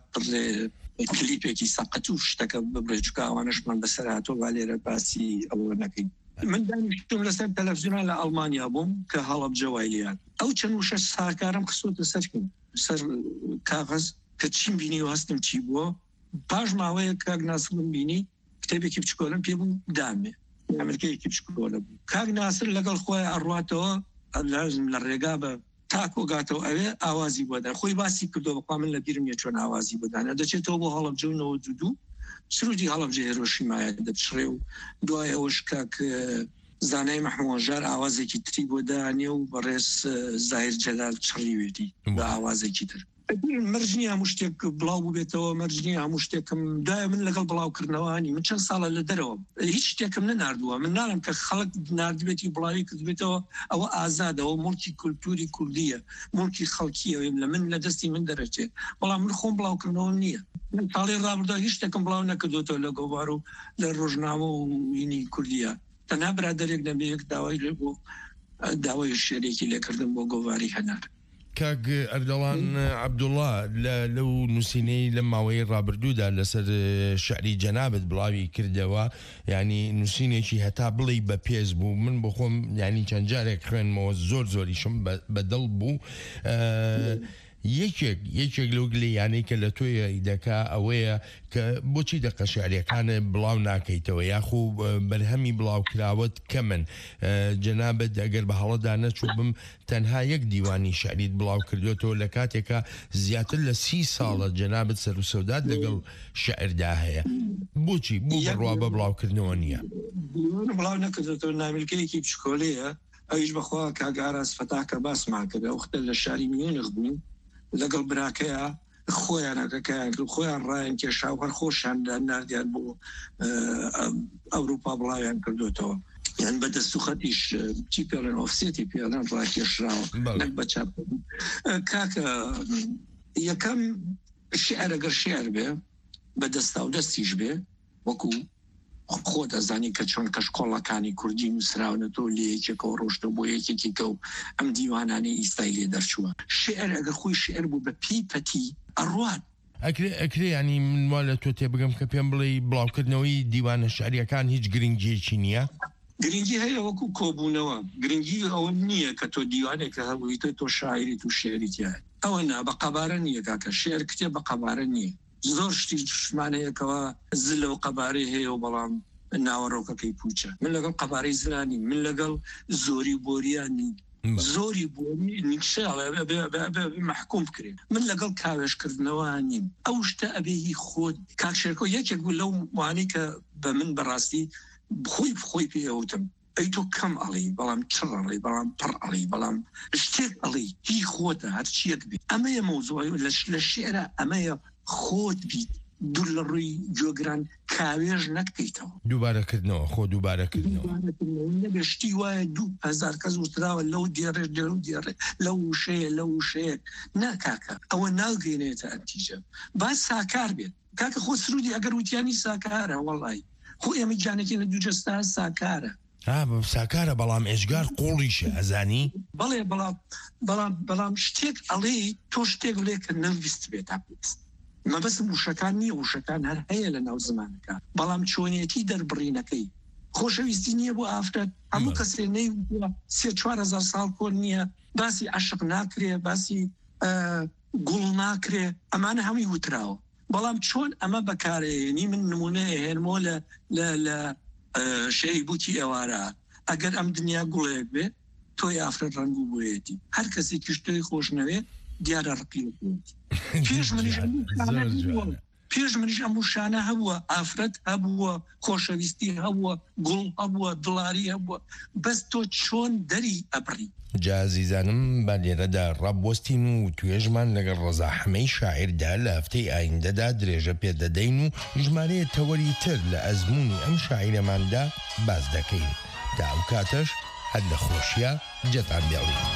کلیپێکی سەقەت و شتەکە ببرێ چکە ئەوانشمان بەسەر هاتۆ با لێرە باسی ئەوە نەکەین من دانیشتم لەسەر تەلەڤیزیۆن لە ئەڵمانیا بووم کە هەڵەبجەوای لیان ئەو چەند وشە ساکارم خسۆتە سەر کاغەز کە چیم بینی و هەستم چی بووە پاش ماوەیە کاک ناسڵم بینی کتێبێکی بچکۆلم پێ بوو دامێ ئەمریکایەکی بچکۆلە بوو کاک ناسر لەگەڵ خۆی ئەڕواتەوە لازم لە ڕێگا بە تاکۆگاتەوە ئەوێ ئاوازی بۆدا خۆی باسی کردو بەخوا من لە بیرم یە چۆن ئاوازی بۆدانە دەچێتەوە بۆ هەڵەبجەونەوە دوو سرودی هەڵەبجە هیرۆشیمایە دەپشڕێ و دوای ئەوەش کاک زانای مەحمۆژار ئاوازێکی تری بۆ دانێ و بەڕێز زاهیر جەلال چڕیوێتی بە ئاوازێکی تر مەرجنی هەموو شتێک بڵاو ببێتەوە مەرجنی هەموو شتێکم دوای من لەگەڵ بڵاوکردنەوەانی من چەند ساڵە لە دەرەوە هیچ شتێکم نەناردووە من ناڵم کە خەڵک نردبێتی بڵاوی کردبێتەوە ئەوە ئازادەوە مڵکی کولتوری کوردیە مڵکی خەڵکیەوە لە من لە دەستی من دەرەچێت بەڵام من خۆم بڵاوکردنەوە نییە من تاڵی ڕابردا هیچ شتێکم بڵاو نەکردوێتەوە لە گۆوار و لە ڕۆژنامە و وینی کوردیە تەنها برادەرێک نەبێت داوای لێ بۆ داوای شێرێکی لێکردن بۆ گۆواری هەنار کاک ئەردەڵان عەبدوڵڵا لەو نووسینەی لە ماوەی ڕابردوودا لەسەر شعری جەنابەت بڵاوی کردەوە ینی نووسینێکی هەتا بڵێ بە پێز بوو من بۆ خۆم ینی چەند جارێک خوێنمەوە زۆریشم بەدڵ بوو یەکێک لەو گلەیانەی کە لە تۆیە دەکا ئەوەیە کە بۆچی دەقە شعریەکانە بڵاو ناکەیتەوە یاخۆ بەرهەمی بڵاوکراوت کەمن جەنابەت ئەگەر بە هەڵەدا نەچوو بم تەنها یەک دیوانی شعریت بڵاو کردوێتەوە لە کاتێکە زیاتر لە 30 ساڵە جەنابەت سەر و سەودات لەگەڵ شعردا هەیە بۆچی بوو بڕوا بە بڵاوکردنەوە نییە بڵاو نەکردێتەوە نامیلکەیەکی پشکۆلەیە ئەویش بەخوا کاگاراس فەتاکە باسمان کرد ئەوختە لە شاری میۆنخ بووین لەگەڵ براکەیە خۆیانەکەکەیان خۆیان ڕایەن کێشاو هەر خۆشیان نردیان بۆ ئەوروپا بڵاویان کردوێتەوە یان بە دەست و خەتیش چی پێڵێن ئۆفسێتی پێڵێن ڕاکێشراوە نەک بە چاپ کاکە یەکەم شعر ئەگەر شعر بێ بە دەستا و دەستیش بێ وەکو خۆ دەزانی کە چۆن کە شکۆڵەکانی کوردی نووسراونەتەوە لێ یەکێکەوە ڕۆشتە بۆ یەکێکی کە و ئەم دیوانانەی ئیستای لێ دەرچووە شعر ئەگەر خۆی شعر بوو بە پیپەتی ئەڕوان ئەکرێ ینی منوا لە تۆ تێ بگەم کە پێم بڵێ بڵاوکردنەوەی دیوانە شعریەکان هیچ گرنگیەکی نییە گرنگی هەیە وەکو کۆبوونەوە گرنگی ئەوە نییە کە تۆ دیوانێکە هەبوویتە تۆ شاعری و شێریتیە ئەوە نا بە قەبارە نییە کاکە شێر کتێ بە قەبارە نییە زۆر شتی شمانەیەکەوە زلە و قەبارەی هەیە و بەڵام ناوەڕۆکەکەی پوچە من لەگەڵ قەبارەی زلانی من لەگەڵ زۆری بۆریانی زۆری بۆری نیکشاڵێ محکوم بکرێن من لەگەڵ کاوێشکردنەوە نیم ئەو شتە ئەبێهی خۆت کاکشێرکۆ یەکێک بوو لەو وانەی کە بە من بەڕاستی خۆی پێوتم ئەی تۆ کەم ئەڵی بەڵام چڕڵی بەڵام پڕ ئەڵی بەڵام شتێک ئەڵی هی خۆتە هەرچیەک بێت ئەمەیە مەوزوعی لە شێرە ئەمەیە خۆت بیت دوور لە ڕووی جۆگران کاوێژ نەکەیتەوە دووبارەکردنەوە خۆ دووبارەکردنەوە نەگەشتی وایە 2000 کەس وتراوە لەو دێڕێ دێڕێ لەو وشەیە لە وشەیە ناکاکە ئەوە ناگەینێتە ئەتیجە با ساکار بێت کاکە خۆ سرودی ئەگەر وتیانی ساکارە وەڵی خۆ ئێمە جانێکی لە دووجەستا ساکارە ساکارە بەڵام ئێژگار قۆڵیشە ئەزانی بەڵێ بەڵام شتێک ئەڵێ تۆ شتێک لێ کە نەویست بێت پێست مەبەستم وشەکان نییە وشەکان هەر هەیە لە ناو زمانەکە بەڵام چۆنیەتی دەربڕینەکەی خۆشەویستی نییە بۆ ئافرەت هەموو کەسێ نەی 3-4 ساڵ کۆن نییە باسی عەشق ناکرێ باسی گوڵ ناکرێ ئەمانە هەمووی وتراوە بەڵام چۆن ئەمە بەکارێنی من نمونەیە هێنمۆ لە شەی بوتی ئێوارە ئەگەر ئەم دنیا گوڵەیەک بێ تۆی ئافرەت ڕەنگ و بۆیەتی هەر کەسێکی شتۆی خۆشنەوێت دیارە ڕقی پێش منیش پێش منیش ئەم شانە هەبووە، ئافرەت هەبووە، خۆشەویستی هەبووە، گوڵ هەبووە، دڵاری هەبووە، بەس تۆ چۆن دەری ئەبڕی. جازیزانم با لێرەدا ڕابوەستین و توێژمان لەگەڵ ڕەزا حەمەی شاعردا لە هەفتەی ئایندەدا درێژە پێدەدەین و ژمارەیە تەوەری تر لە ئەزمموی ئەم شاعیرەماندا باز دەکەین. تا ئەو کاتەش هەر لە خۆشیە جەتان بێڵین.